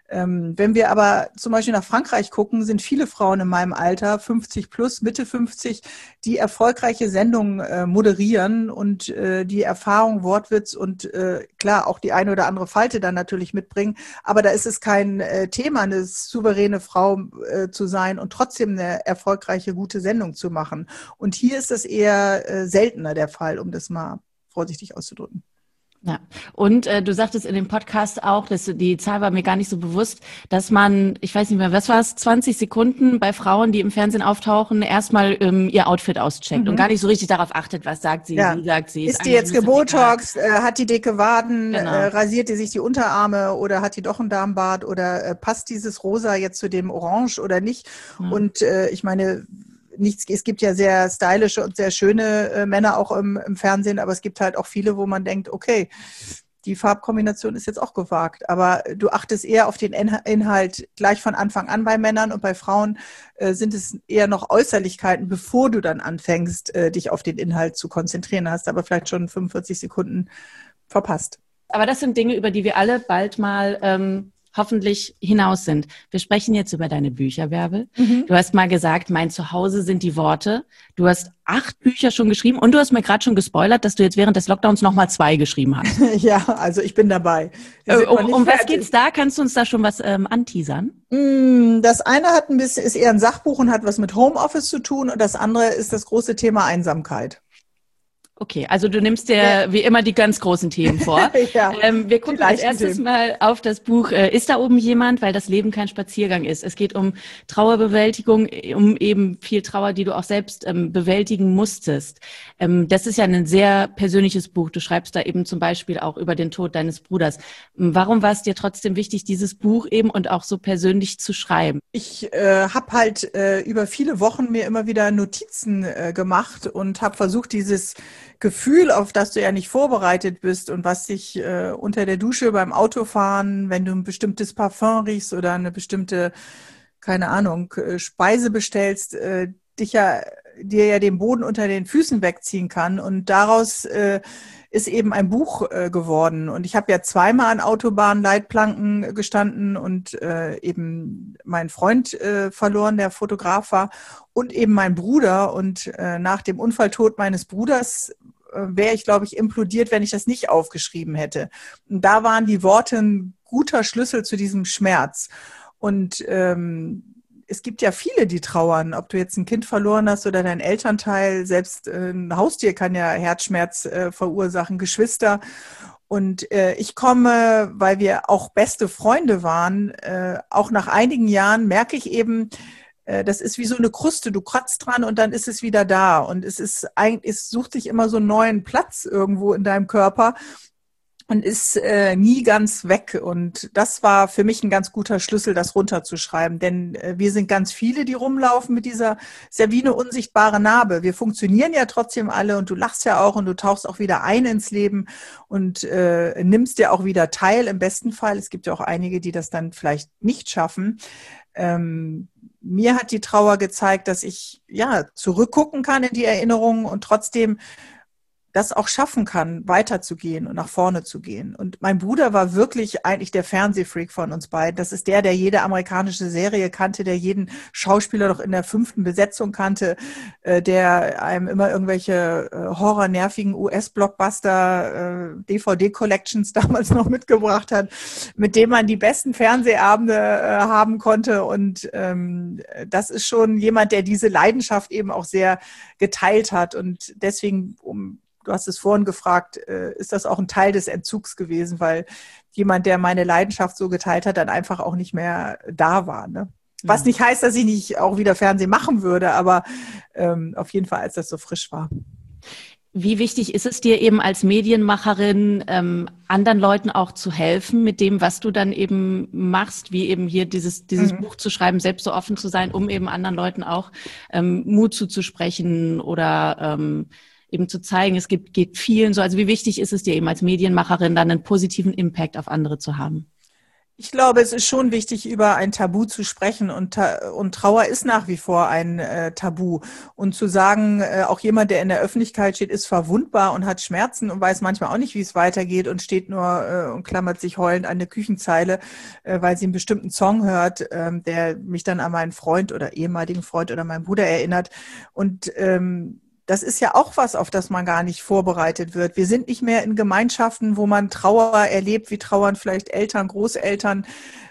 Wenn wir aber zum Beispiel nach Frankreich gucken, sind viele Frauen in meinem Alter, 50 plus, Mitte 50, die erfolgreiche Sendungen moderieren und die Erfahrung, Wortwitz und klar auch die eine oder andere Falte dann natürlich mitbringen. Aber da ist es kein Thema, eine souveräne Frau zu sein und trotzdem eine erfolgreiche, gute Sendung zu machen. Und hier ist das eher seltener der Fall, um das mal vorsichtig auszudrücken. Ja, und du sagtest in dem Podcast auch, die Zahl war mir gar nicht so bewusst, dass man, ich weiß nicht mehr, was war es, 20 Sekunden bei Frauen, die im Fernsehen auftauchen, erstmal ihr Outfit auscheckt und gar nicht so richtig darauf achtet, was sagt sie, wie sagt sie. Ist die jetzt gebotox, hat die dicke Waden, rasiert die sich die Unterarme oder hat die doch einen Darmbart oder passt dieses Rosa jetzt zu dem Orange oder nicht? Und ich meine, es gibt ja sehr stylische und sehr schöne Männer auch im Fernsehen, aber es gibt halt auch viele, wo man denkt, okay, die Farbkombination ist jetzt auch gewagt. Aber du achtest eher auf den Inhalt gleich von Anfang an bei Männern und bei Frauen sind es eher noch Äußerlichkeiten, bevor du dann anfängst, dich auf den Inhalt zu konzentrieren. Hast aber vielleicht schon 45 Sekunden verpasst. Aber das sind Dinge, über die wir alle bald mal hoffentlich hinaus sind. Wir sprechen jetzt über deine Bücher, Bärbel. Du hast mal gesagt, mein Zuhause sind die Worte. Du hast 8 Bücher schon geschrieben und du hast mir gerade schon gespoilert, dass du jetzt während des Lockdowns nochmal 2 geschrieben hast. Ja, also ich bin dabei. Um was geht's da? Kannst du uns da schon was anteasern? Das eine ist eher ein Sachbuch und hat was mit Homeoffice zu tun und das andere ist das große Thema Einsamkeit. Okay, also du nimmst dir wie immer die ganz großen Themen vor. Ja, wir gucken als erstes mal auf das Buch Ist da oben jemand? Weil das Leben kein Spaziergang ist. Es geht um Trauerbewältigung, um eben viel Trauer, die du auch selbst bewältigen musstest. Das ist ja ein sehr persönliches Buch. Du schreibst da eben zum Beispiel auch über den Tod deines Bruders. Warum war es dir trotzdem wichtig, dieses Buch eben und auch so persönlich zu schreiben? Ich habe halt über viele Wochen mir immer wieder Notizen gemacht und habe versucht, dieses Gefühl, auf das du ja nicht vorbereitet bist und was dich unter der Dusche beim Autofahren, wenn du ein bestimmtes Parfum riechst oder eine bestimmte, keine Ahnung, Speise bestellst, dir ja den Boden unter den Füßen wegziehen kann. Und daraus ist eben ein Buch geworden. Und ich habe ja zweimal an Autobahnleitplanken gestanden und eben meinen Freund verloren, der Fotograf war, und eben mein Bruder. Und nach dem Unfalltod meines Bruders wäre ich, glaube ich, implodiert, wenn ich das nicht aufgeschrieben hätte. Und da waren die Worte ein guter Schlüssel zu diesem Schmerz. Und es gibt ja viele, die trauern, ob du jetzt ein Kind verloren hast oder dein Elternteil. Selbst ein Haustier kann ja Herzschmerz verursachen, Geschwister. Und ich komme, weil wir auch beste Freunde waren, auch nach einigen Jahren merke ich eben, das ist wie so eine Kruste, du kratzt dran und dann ist es wieder da. Und es sucht sich immer so einen neuen Platz irgendwo in deinem Körper und ist nie ganz weg. Und das war für mich ein ganz guter Schlüssel, das runterzuschreiben. Denn wir sind ganz viele, die rumlaufen mit ist ja wie eine unsichtbare Narbe. Wir funktionieren ja trotzdem alle und du lachst ja auch und du tauchst auch wieder ein ins Leben und nimmst dir auch wieder teil im besten Fall. Es gibt ja auch einige, die das dann vielleicht nicht schaffen. Mir hat die Trauer gezeigt, dass ich ja zurückgucken kann in die Erinnerungen und trotzdem das auch schaffen kann, weiterzugehen und nach vorne zu gehen. Und mein Bruder war wirklich eigentlich der Fernsehfreak von uns beiden. Das ist der jede amerikanische Serie kannte, der jeden Schauspieler doch in der 5. Besetzung kannte, der einem immer irgendwelche horrornervigen US-Blockbuster, DVD-Collections damals noch mitgebracht hat, mit dem man die besten Fernsehabende haben konnte. Und das ist schon jemand, der diese Leidenschaft eben auch sehr geteilt hat. Und deswegen, du hast es vorhin gefragt, ist das auch ein Teil des Entzugs gewesen, weil jemand, der meine Leidenschaft so geteilt hat, dann einfach auch nicht mehr da war. Ne? Was nicht heißt, dass ich nicht auch wieder Fernsehen machen würde, aber auf jeden Fall, als das so frisch war. Wie wichtig ist es dir eben als Medienmacherin, anderen Leuten auch zu helfen mit dem, was du dann eben machst, wie eben hier dieses Buch zu schreiben, selbst so offen zu sein, um eben anderen Leuten auch Mut zuzusprechen oder eben zu zeigen, es geht vielen so. Also wie wichtig ist es dir eben als Medienmacherin, dann einen positiven Impact auf andere zu haben? Ich glaube, es ist schon wichtig, über ein Tabu zu sprechen und Trauer ist nach wie vor ein Tabu. Und zu sagen, auch jemand, der in der Öffentlichkeit steht, ist verwundbar und hat Schmerzen und weiß manchmal auch nicht, wie es weitergeht und steht nur und klammert sich heulend an eine Küchenzeile, weil sie einen bestimmten Song hört, der mich dann an meinen Freund oder ehemaligen Freund oder meinen Bruder erinnert. Und das ist ja auch was, auf das man gar nicht vorbereitet wird. Wir sind nicht mehr in Gemeinschaften, wo man Trauer erlebt, wie trauern vielleicht Eltern, Großeltern.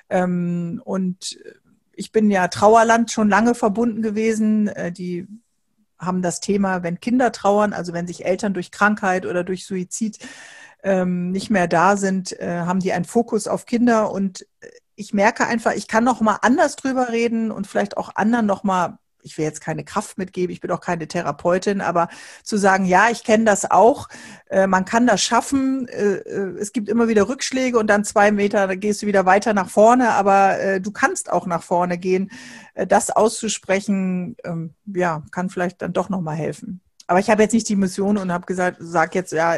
Und ich bin ja Trauerland schon lange verbunden gewesen. Die haben das Thema, wenn Kinder trauern, also wenn sich Eltern durch Krankheit oder durch Suizid nicht mehr da sind, haben die einen Fokus auf Kinder. Und ich merke einfach, ich kann noch mal anders drüber reden und vielleicht auch anderen noch mal, ich will jetzt keine Kraft mitgeben, ich bin auch keine Therapeutin, aber zu sagen, ja, ich kenne das auch, man kann das schaffen, es gibt immer wieder Rückschläge und dann 2 Meter, da gehst du wieder weiter nach vorne, aber du kannst auch nach vorne gehen. Das auszusprechen, ja, kann vielleicht dann doch nochmal helfen. Aber ich habe jetzt nicht die Mission und habe gesagt, sag jetzt, ja,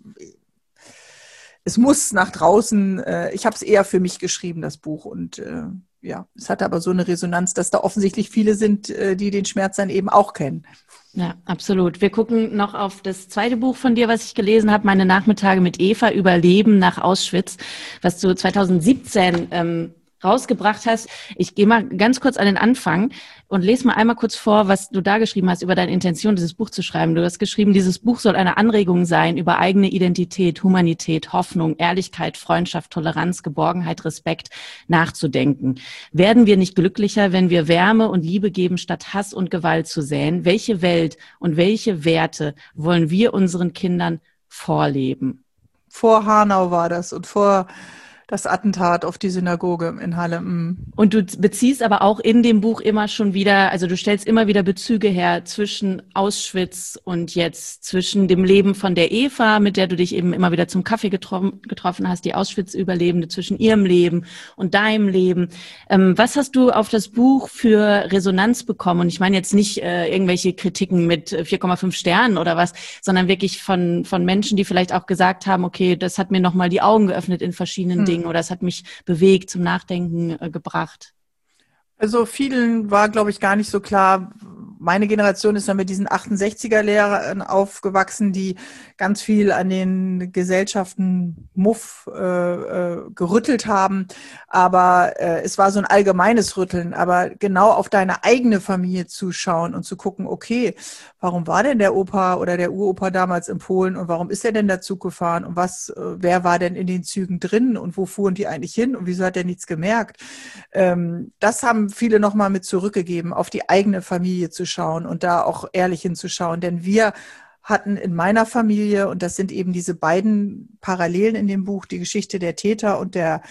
es muss nach draußen, ich habe es eher für mich geschrieben, das Buch, und ja, es hatte aber so eine Resonanz, dass da offensichtlich viele sind, die den Schmerz dann eben auch kennen. Ja, absolut. Wir gucken noch auf das zweite Buch von dir, was ich gelesen habe, Meine Nachmittage mit Eva, Überleben nach Auschwitz, was du 2017 rausgebracht hast. Ich gehe mal ganz kurz an den Anfang und lese mal einmal kurz vor, was du da geschrieben hast über deine Intention, dieses Buch zu schreiben. Du hast geschrieben, dieses Buch soll eine Anregung sein, über eigene Identität, Humanität, Hoffnung, Ehrlichkeit, Freundschaft, Toleranz, Geborgenheit, Respekt nachzudenken. Werden wir nicht glücklicher, wenn wir Wärme und Liebe geben, statt Hass und Gewalt zu säen? Welche Welt und welche Werte wollen wir unseren Kindern vorleben? Vor Hanau war das und vor das Attentat auf die Synagoge in Halle. Und du beziehst aber auch in dem Buch immer schon wieder, also du stellst immer wieder Bezüge her zwischen Auschwitz und jetzt, zwischen dem Leben von der Eva, mit der du dich eben immer wieder zum Kaffee getroffen hast, die Auschwitz-Überlebende, zwischen ihrem Leben und deinem Leben. Was hast du auf das Buch für Resonanz bekommen? Und ich meine jetzt nicht irgendwelche Kritiken mit 4,5 Sternen oder was, sondern wirklich von Menschen, die vielleicht auch gesagt haben, okay, das hat mir nochmal die Augen geöffnet in verschiedenen Dingen. Oder es hat mich bewegt, zum Nachdenken gebracht? Also vielen war, glaube ich, gar nicht so klar. Meine Generation ist dann mit diesen 68er-Lehrern aufgewachsen, die ganz viel an den Gesellschaften gerüttelt haben. Aber es war so ein allgemeines Rütteln. Aber genau auf deine eigene Familie zu schauen und zu gucken, okay, warum war denn der Opa oder der Uropa damals in Polen und warum ist er denn da Zug gefahren und wer war denn in den Zügen drin und wo fuhren die eigentlich hin und wieso hat er nichts gemerkt? Das haben viele nochmal mit zurückgegeben, auf die eigene Familie zu schauen und da auch ehrlich hinzuschauen. Denn wir hatten in meiner Familie, und das sind eben diese beiden Parallelen in dem Buch, die Geschichte der Täter und der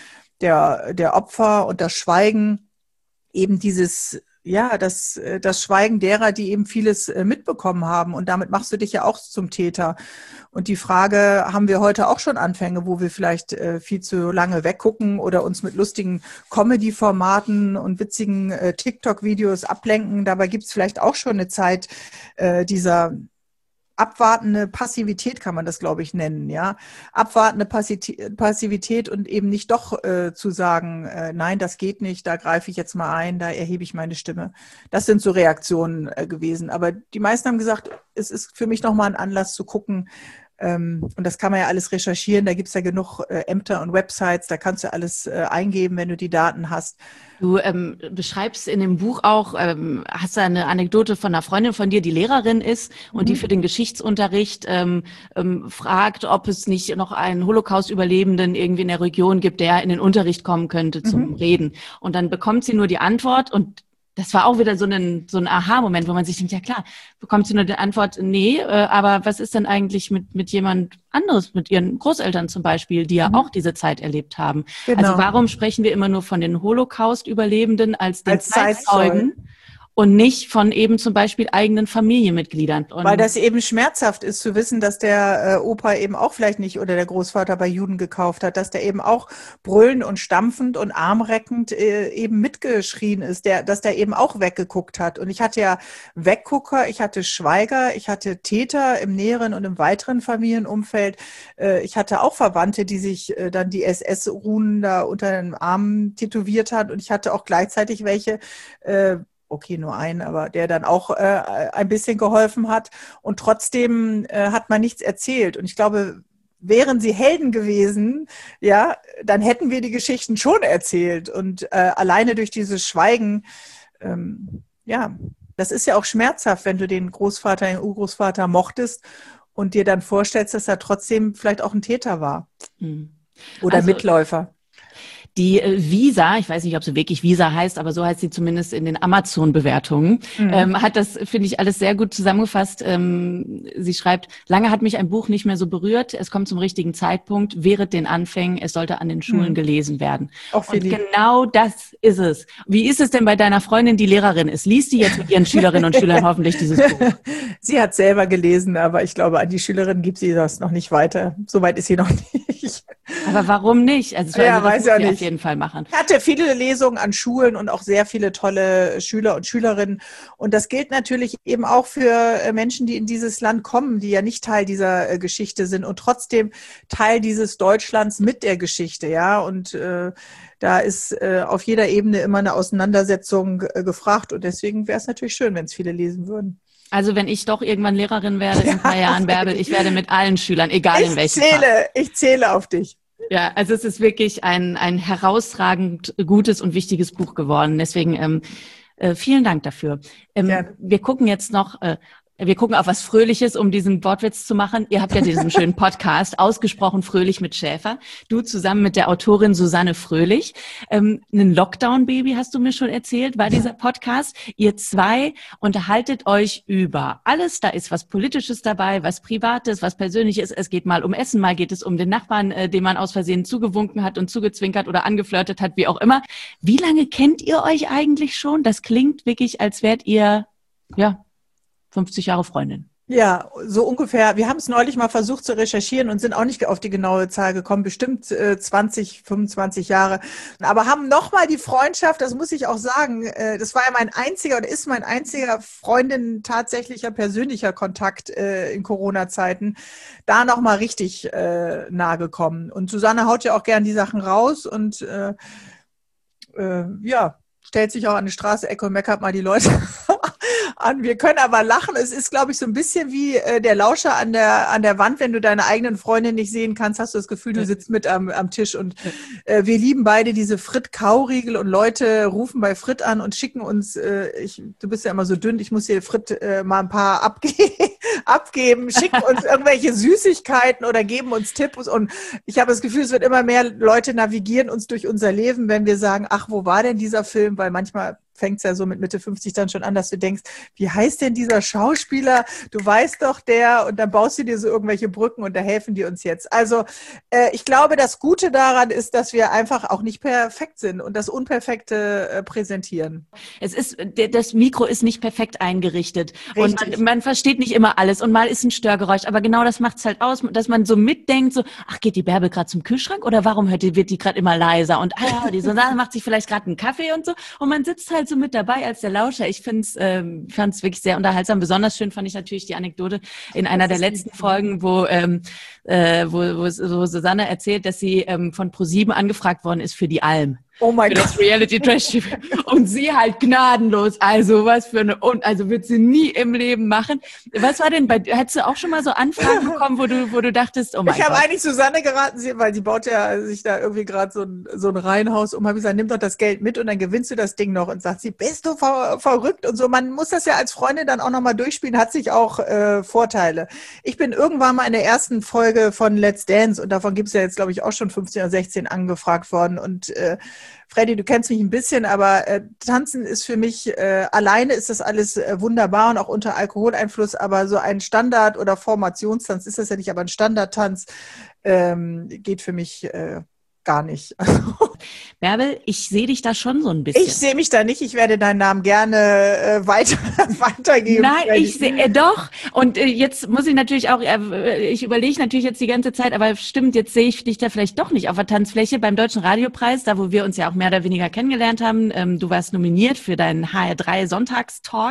Opfer und das Schweigen, eben dieses, ja, das Schweigen derer, die eben vieles mitbekommen haben. Und damit machst du dich ja auch zum Täter. Und die Frage haben wir heute auch schon Anfänge, wo wir vielleicht viel zu lange weggucken oder uns mit lustigen Comedy-Formaten und witzigen TikTok-Videos ablenken. Dabei gibt es vielleicht auch schon eine Zeit dieser abwartende Passivität, kann man das, glaube ich, nennen, ja. Abwartende Passivität und eben nicht doch zu sagen, nein, das geht nicht, da greife ich jetzt mal ein, da erhebe ich meine Stimme. Das sind so Reaktionen gewesen. Aber die meisten haben gesagt, es ist für mich nochmal ein Anlass zu gucken, und das kann man ja alles recherchieren, da gibt's ja genug Ämter und Websites, da kannst du alles eingeben, wenn du die Daten hast. Du beschreibst in dem Buch auch, hast du eine Anekdote von einer Freundin von dir, die Lehrerin ist und die für den Geschichtsunterricht fragt, ob es nicht noch einen Holocaust-Überlebenden irgendwie in der Region gibt, der in den Unterricht kommen könnte zum Reden. Und dann bekommt sie nur die Antwort und das war auch wieder so ein Aha-Moment, wo man sich denkt, ja klar, bekommt sie nur die Antwort, nee, aber was ist denn eigentlich mit jemand anderes, mit ihren Großeltern zum Beispiel, die ja auch diese Zeit erlebt haben? Genau. Also warum sprechen wir immer nur von den Holocaust-Überlebenden als den Zeitzeugen? Und nicht von eben zum Beispiel eigenen Familienmitgliedern. Und weil das eben schmerzhaft ist zu wissen, dass der Opa eben auch vielleicht nicht oder der Großvater bei Juden gekauft hat, dass der eben auch brüllend und stampfend und armreckend eben mitgeschrien ist, dass der eben auch weggeguckt hat. Und ich hatte ja Weggucker, ich hatte Schweiger, ich hatte Täter im näheren und im weiteren Familienumfeld. Ich hatte auch Verwandte, die sich dann die SS-Runen da unter den Armen tätowiert hat. Und ich hatte auch gleichzeitig welche, okay, nur einen, aber der dann auch ein bisschen geholfen hat. Und trotzdem hat man nichts erzählt. Und ich glaube, wären sie Helden gewesen, ja, dann hätten wir die Geschichten schon erzählt. Und alleine durch dieses Schweigen, ja, das ist ja auch schmerzhaft, wenn du den Großvater, den Urgroßvater mochtest und dir dann vorstellst, dass er trotzdem vielleicht auch ein Täter war. Oder also, Mitläufer. Die Visa, ich weiß nicht, ob sie wirklich Visa heißt, aber so heißt sie zumindest in den Amazon-Bewertungen, hat das, finde ich, alles sehr gut zusammengefasst. Sie schreibt, lange hat mich ein Buch nicht mehr so berührt. Es kommt zum richtigen Zeitpunkt, während den Anfängen. Es sollte an den Schulen gelesen werden. Und genau das ist es. Wie ist es denn bei deiner Freundin, die Lehrerin ist? Liest die jetzt mit ihren Schülerinnen und Schülern hoffentlich dieses Buch? Sie hat selber gelesen, aber ich glaube, an die Schülerinnen gibt sie das noch nicht weiter. Soweit ist sie noch nicht. Aber warum nicht? Also ja, weiß ja nicht. Auf jeden Fall machen. Ich hatte viele Lesungen an Schulen und auch sehr viele tolle Schüler und Schülerinnen. Und das gilt natürlich eben auch für Menschen, die in dieses Land kommen, die ja nicht Teil dieser Geschichte sind und trotzdem Teil dieses Deutschlands mit der Geschichte, ja. Und da ist auf jeder Ebene immer eine Auseinandersetzung gefragt. Und deswegen wäre es natürlich schön, wenn es viele lesen würden. Also wenn ich doch irgendwann Lehrerin werde in ein paar Jahren, Bärbel, ich werde mit allen Schülern, egal in welchem Ich zähle auf dich. Ja, also es ist wirklich ein herausragend gutes und wichtiges Buch geworden. Deswegen vielen Dank dafür. Wir gucken jetzt noch... Wir gucken auf was Fröhliches, um diesen Wortwitz zu machen. Ihr habt ja diesen schönen Podcast, Ausgesprochen Fröhlich mit Schäfer. Du zusammen mit der Autorin Susanne Fröhlich. Ein Lockdown-Baby, hast du mir schon erzählt, war dieser Podcast. Ihr zwei unterhaltet euch über alles. Da ist was Politisches dabei, was Privates, was Persönliches. Es geht mal um Essen, mal geht es um den Nachbarn, dem man aus Versehen zugewunken hat und zugezwinkert oder angeflirtet hat, wie auch immer. Wie lange kennt ihr euch eigentlich schon? Das klingt wirklich, als wärt ihr, 50 Jahre Freundin. Ja, so ungefähr. Wir haben es neulich mal versucht zu recherchieren und sind auch nicht auf die genaue Zahl gekommen, bestimmt 20, 25 Jahre. Aber haben nochmal die Freundschaft, das muss ich auch sagen, das war ja mein einziger oder ist mein einziger Freundin tatsächlicher persönlicher Kontakt in Corona-Zeiten, da nochmal richtig nahe gekommen. Und Susanne haut ja auch gern die Sachen raus und stellt sich auch an die Straße-Ecke und meckert mal die Leute an. Wir können aber lachen. Es ist, glaube ich, so ein bisschen wie der Lauscher an der Wand. Wenn du deine eigenen Freunde nicht sehen kannst, hast du das Gefühl, du sitzt mit am Tisch. Und wir lieben beide diese Frit-Kauriegel und Leute rufen bei Frit an und schicken uns, du bist ja immer so dünn, ich muss hier Frit mal ein paar abgeben, schicken uns irgendwelche Süßigkeiten oder geben uns Tipps. Und ich habe das Gefühl, es wird immer mehr Leute navigieren uns durch unser Leben, wenn wir sagen, ach, wo war denn dieser Film? Weil manchmal fängt es ja so mit Mitte 50 dann schon an, dass du denkst, wie heißt denn dieser Schauspieler? Du weißt doch der, und dann baust du dir so irgendwelche Brücken und da helfen die uns jetzt. Also ich glaube, das Gute daran ist, dass wir einfach auch nicht perfekt sind und das Unperfekte präsentieren. Das Mikro ist nicht perfekt eingerichtet. Richtig. Und man versteht nicht immer alles und mal ist ein Störgeräusch, aber genau das macht es halt aus, dass man so mitdenkt, so, ach, geht die Bärbel gerade zum Kühlschrank oder warum wird die gerade immer leiser? Und die Susanne macht sich vielleicht gerade einen Kaffee und so und man sitzt halt so mit dabei als der Lauscher. Ich fand's wirklich sehr unterhaltsam. Besonders schön fand ich natürlich die Anekdote in einer der letzten Folgen, wo Susanne erzählt, dass sie von ProSieben angefragt worden ist für die Alm. Oh mein Gott. Das Reality-Trash. Und sie halt gnadenlos. Also also wird sie nie im Leben machen. Was war denn hättest du auch schon mal so Anfragen bekommen, wo du dachtest, oh mein Gott. Ich habe eigentlich Susanne geraten, weil sie baut ja sich da irgendwie gerade so ein Reihenhaus um. Habe ich gesagt, nimm doch das Geld mit und dann gewinnst du das Ding noch. Und sagt sie, bist du verrückt und so. Man muss das ja als Freundin dann auch nochmal durchspielen, hat sich auch Vorteile. Ich bin irgendwann mal in der ersten Folge von Let's Dance und davon gibt es ja jetzt, glaube ich, auch schon 15 oder 16 angefragt worden und Freddy, du kennst mich ein bisschen, aber Tanzen ist für mich, alleine ist das alles wunderbar und auch unter Alkoholeinfluss, aber so ein Standard- oder Formationstanz ist das ja nicht, aber ein Standardtanz geht für mich gar nicht. Bärbel, ich sehe dich da schon so ein bisschen. Ich sehe mich da nicht. Ich werde deinen Namen gerne weitergeben. Nein, ich sehe doch. Und jetzt muss ich natürlich auch, ich überlege natürlich jetzt die ganze Zeit, aber stimmt, jetzt sehe ich dich da vielleicht doch nicht auf der Tanzfläche beim Deutschen Radiopreis, da wo wir uns ja auch mehr oder weniger kennengelernt haben. Du warst nominiert für deinen HR3 Sonntagstalk.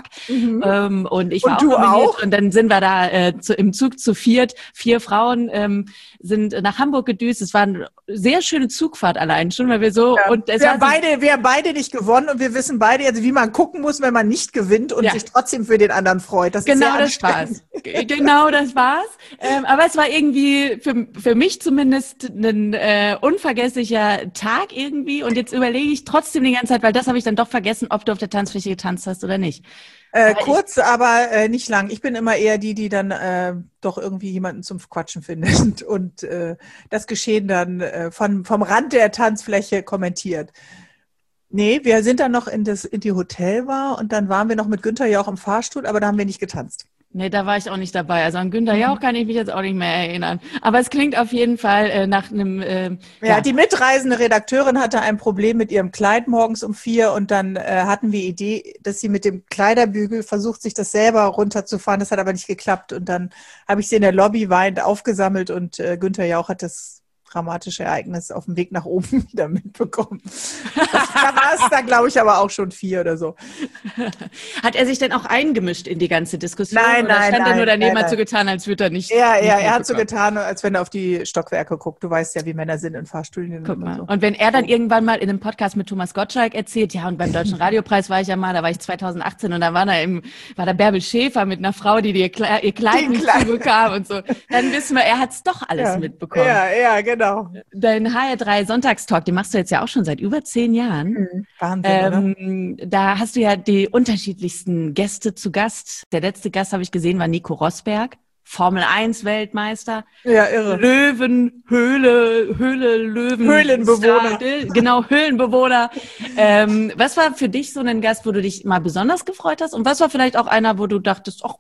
Und ich war auch nominiert. Auch? Und dann sind wir da im Zug zu viert. 4 Frauen sind nach Hamburg gedüst. Es war eine sehr schöne Zugfahrt allein schon, weil wir so... Ja, und wir haben beide nicht gewonnen und wir wissen beide jetzt, wie man gucken muss, wenn man nicht gewinnt und sich trotzdem für den anderen freut. Das ist sehr anstrengend. Genau, das war's. Aber es war irgendwie für mich zumindest ein unvergesslicher Tag irgendwie und jetzt überlege ich trotzdem die ganze Zeit, weil das habe ich dann doch vergessen, ob du auf der Tanzfläche getanzt hast oder nicht. Kurz, aber nicht lang. Ich bin immer eher die dann doch irgendwie jemanden zum Quatschen findet und das Geschehen dann vom Rand der Tanzfläche kommentiert. Nee, wir sind dann noch in die Hotelbar und dann waren wir noch mit Günther Jauch im Fahrstuhl, aber da haben wir nicht getanzt. Nee, da war ich auch nicht dabei. Also an Günther Jauch kann ich mich jetzt auch nicht mehr erinnern. Aber es klingt auf jeden Fall nach einem... Die mitreisende Redakteurin hatte ein Problem mit ihrem Kleid morgens um 4 und dann hatten wir die Idee, dass sie mit dem Kleiderbügel versucht, sich das selber runterzufahren. Das hat aber nicht geklappt. Und dann habe ich sie in der Lobby weinend aufgesammelt und Günther Jauch hat das dramatische Ereignis auf dem Weg nach oben wieder mitbekommen. Da war es dann, glaube ich, aber auch schon 4 oder so. Hat er sich denn auch eingemischt in die ganze Diskussion? Nein. Stand er nur daneben, hat so getan, als würde er nicht... Er hat so getan, als wenn er auf die Stockwerke guckt. Du weißt ja, wie Männer sind in Fahrstühlen. Guck mal. Und wenn er dann irgendwann mal in einem Podcast mit Thomas Gottschalk erzählt, ja, und beim Deutschen Radiopreis war ich ja mal, da war ich 2018 und da war da Bärbel Schäfer mit einer Frau, die ihr Kleid nicht zubekam und so. Dann wissen wir, er hat es doch alles mitbekommen. Ja, genau. genau. Dein HR3 Sonntagstalk, den machst du jetzt ja auch schon seit über 10 Jahren. Wahnsinn, oder? Da hast du ja die unterschiedlichsten Gäste zu Gast. Der letzte Gast, habe ich gesehen, war Nico Rosberg. Formel 1 Weltmeister. Ja, irre. Höhlenbewohner. Genau, Höhlenbewohner. Was war für dich so ein Gast, wo du dich mal besonders gefreut hast? Und was war vielleicht auch einer, wo du dachtest, ach,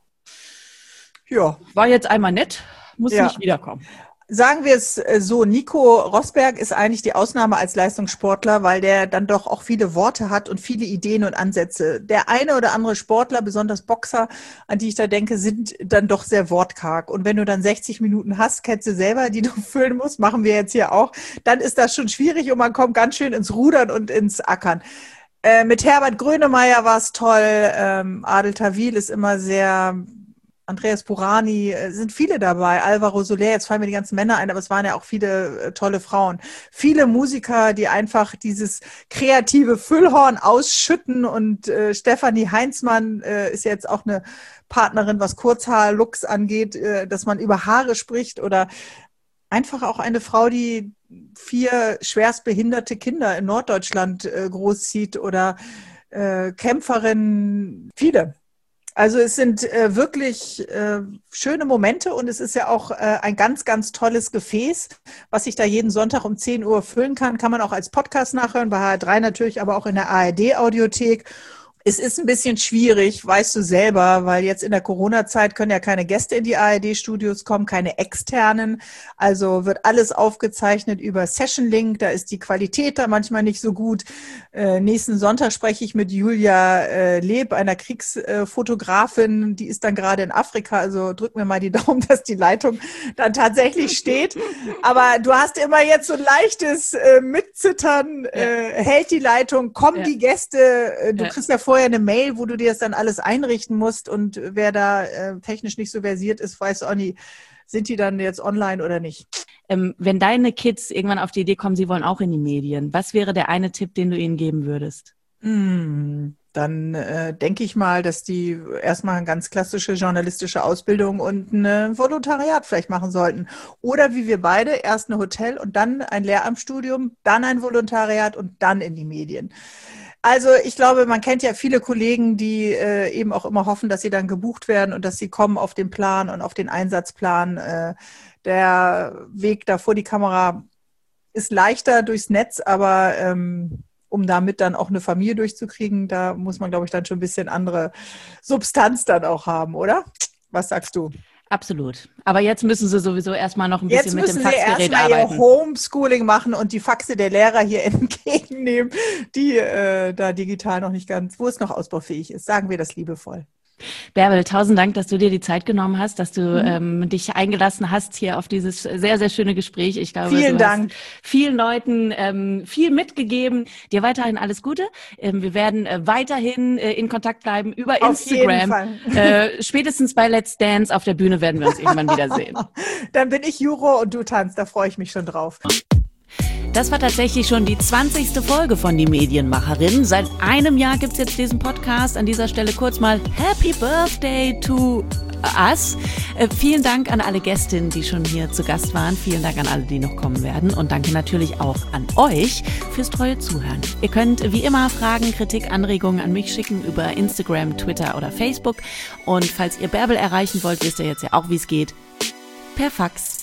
ja, war jetzt einmal nett, muss nicht wiederkommen? Sagen wir es so, Nico Rosberg ist eigentlich die Ausnahme als Leistungssportler, weil der dann doch auch viele Worte hat und viele Ideen und Ansätze. Der eine oder andere Sportler, besonders Boxer, an die ich da denke, sind dann doch sehr wortkarg. Und wenn du dann 60 Minuten hast, kennst du selber, die du füllen musst, machen wir jetzt hier auch, dann ist das schon schwierig und man kommt ganz schön ins Rudern und ins Ackern. Mit Herbert Grönemeyer war es toll, Adel Tawil ist immer sehr... Andreas Burani, sind viele dabei, Alvaro Soler, jetzt fallen mir die ganzen Männer ein, aber es waren ja auch viele tolle Frauen. Viele Musiker, die einfach dieses kreative Füllhorn ausschütten und Stefanie Heinzmann ist jetzt auch eine Partnerin, was Kurzhaar-Looks angeht, dass man über Haare spricht oder einfach auch eine Frau, die 4 schwerstbehinderte Kinder in Norddeutschland großzieht oder Kämpferin, viele. Also es sind wirklich schöne Momente und es ist ja auch ein ganz, ganz tolles Gefäß, was ich da jeden Sonntag um 10 Uhr füllen kann. Kann man auch als Podcast nachhören, bei HR3 natürlich, aber auch in der ARD-Audiothek. Es ist ein bisschen schwierig, weißt du selber, weil jetzt in der Corona-Zeit können ja keine Gäste in die ARD-Studios kommen, keine externen. Also wird alles aufgezeichnet über Session Link. Da ist die Qualität da manchmal nicht so gut. Nächsten Sonntag spreche ich mit Julia Leb, einer Kriegsfotografin. Die ist dann gerade in Afrika. Also drück mir mal die Daumen, dass die Leitung dann tatsächlich steht. Aber du hast immer jetzt so ein leichtes Mitzittern. Hält die Leitung, kommen die Gäste. Du kriegst ja vorher eine Mail, wo du dir das dann alles einrichten musst und wer da technisch nicht so versiert ist, weiß auch nie, sind die dann jetzt online oder nicht. Wenn deine Kids irgendwann auf die Idee kommen, sie wollen auch in die Medien, was wäre der eine Tipp, den du ihnen geben würdest? Dann denke ich mal, dass die erstmal eine ganz klassische journalistische Ausbildung und ein Volontariat vielleicht machen sollten. Oder wie wir beide, erst ein Hotel und dann ein Lehramtsstudium, dann ein Volontariat und dann in die Medien. Also ich glaube, man kennt ja viele Kollegen, die eben auch immer hoffen, dass sie dann gebucht werden und dass sie kommen auf den Plan und auf den Einsatzplan. Der Weg da vor die Kamera ist leichter durchs Netz, aber um damit dann auch eine Familie durchzukriegen, da muss man, glaube ich, dann schon ein bisschen andere Substanz dann auch haben, oder? Was sagst du? Absolut. Aber jetzt müssen sie sowieso erstmal noch ein bisschen mit dem Faxgerät arbeiten. Jetzt müssen sie erstmal ihr Homeschooling machen und die Faxe der Lehrer hier entgegennehmen, die da digital noch nicht ganz, wo es noch ausbaufähig ist. Sagen wir das liebevoll. Bärbel, 1000 Dank, dass du dir die Zeit genommen hast, dass du dich eingelassen hast hier auf dieses sehr, sehr schöne Gespräch. Ich glaube, vielen Dank. Hast vielen Leuten viel mitgegeben. Dir weiterhin alles Gute. Wir werden weiterhin in Kontakt bleiben über Instagram. Auf jeden Fall. Spätestens bei Let's Dance auf der Bühne werden wir uns irgendwann wiedersehen. Dann bin ich Juror und du tanzt. Da freue ich mich schon drauf. Das war tatsächlich schon die 20. Folge von Die Medienmacherin. Seit einem Jahr gibt es jetzt diesen Podcast. An dieser Stelle kurz mal Happy Birthday to us. Vielen Dank an alle Gästinnen, die schon hier zu Gast waren. Vielen Dank an alle, die noch kommen werden. Und danke natürlich auch an euch fürs treue Zuhören. Ihr könnt wie immer Fragen, Kritik, Anregungen an mich schicken über Instagram, Twitter oder Facebook. Und falls ihr Bärbel erreichen wollt, wisst ihr jetzt ja auch, wie es geht. Per Fax.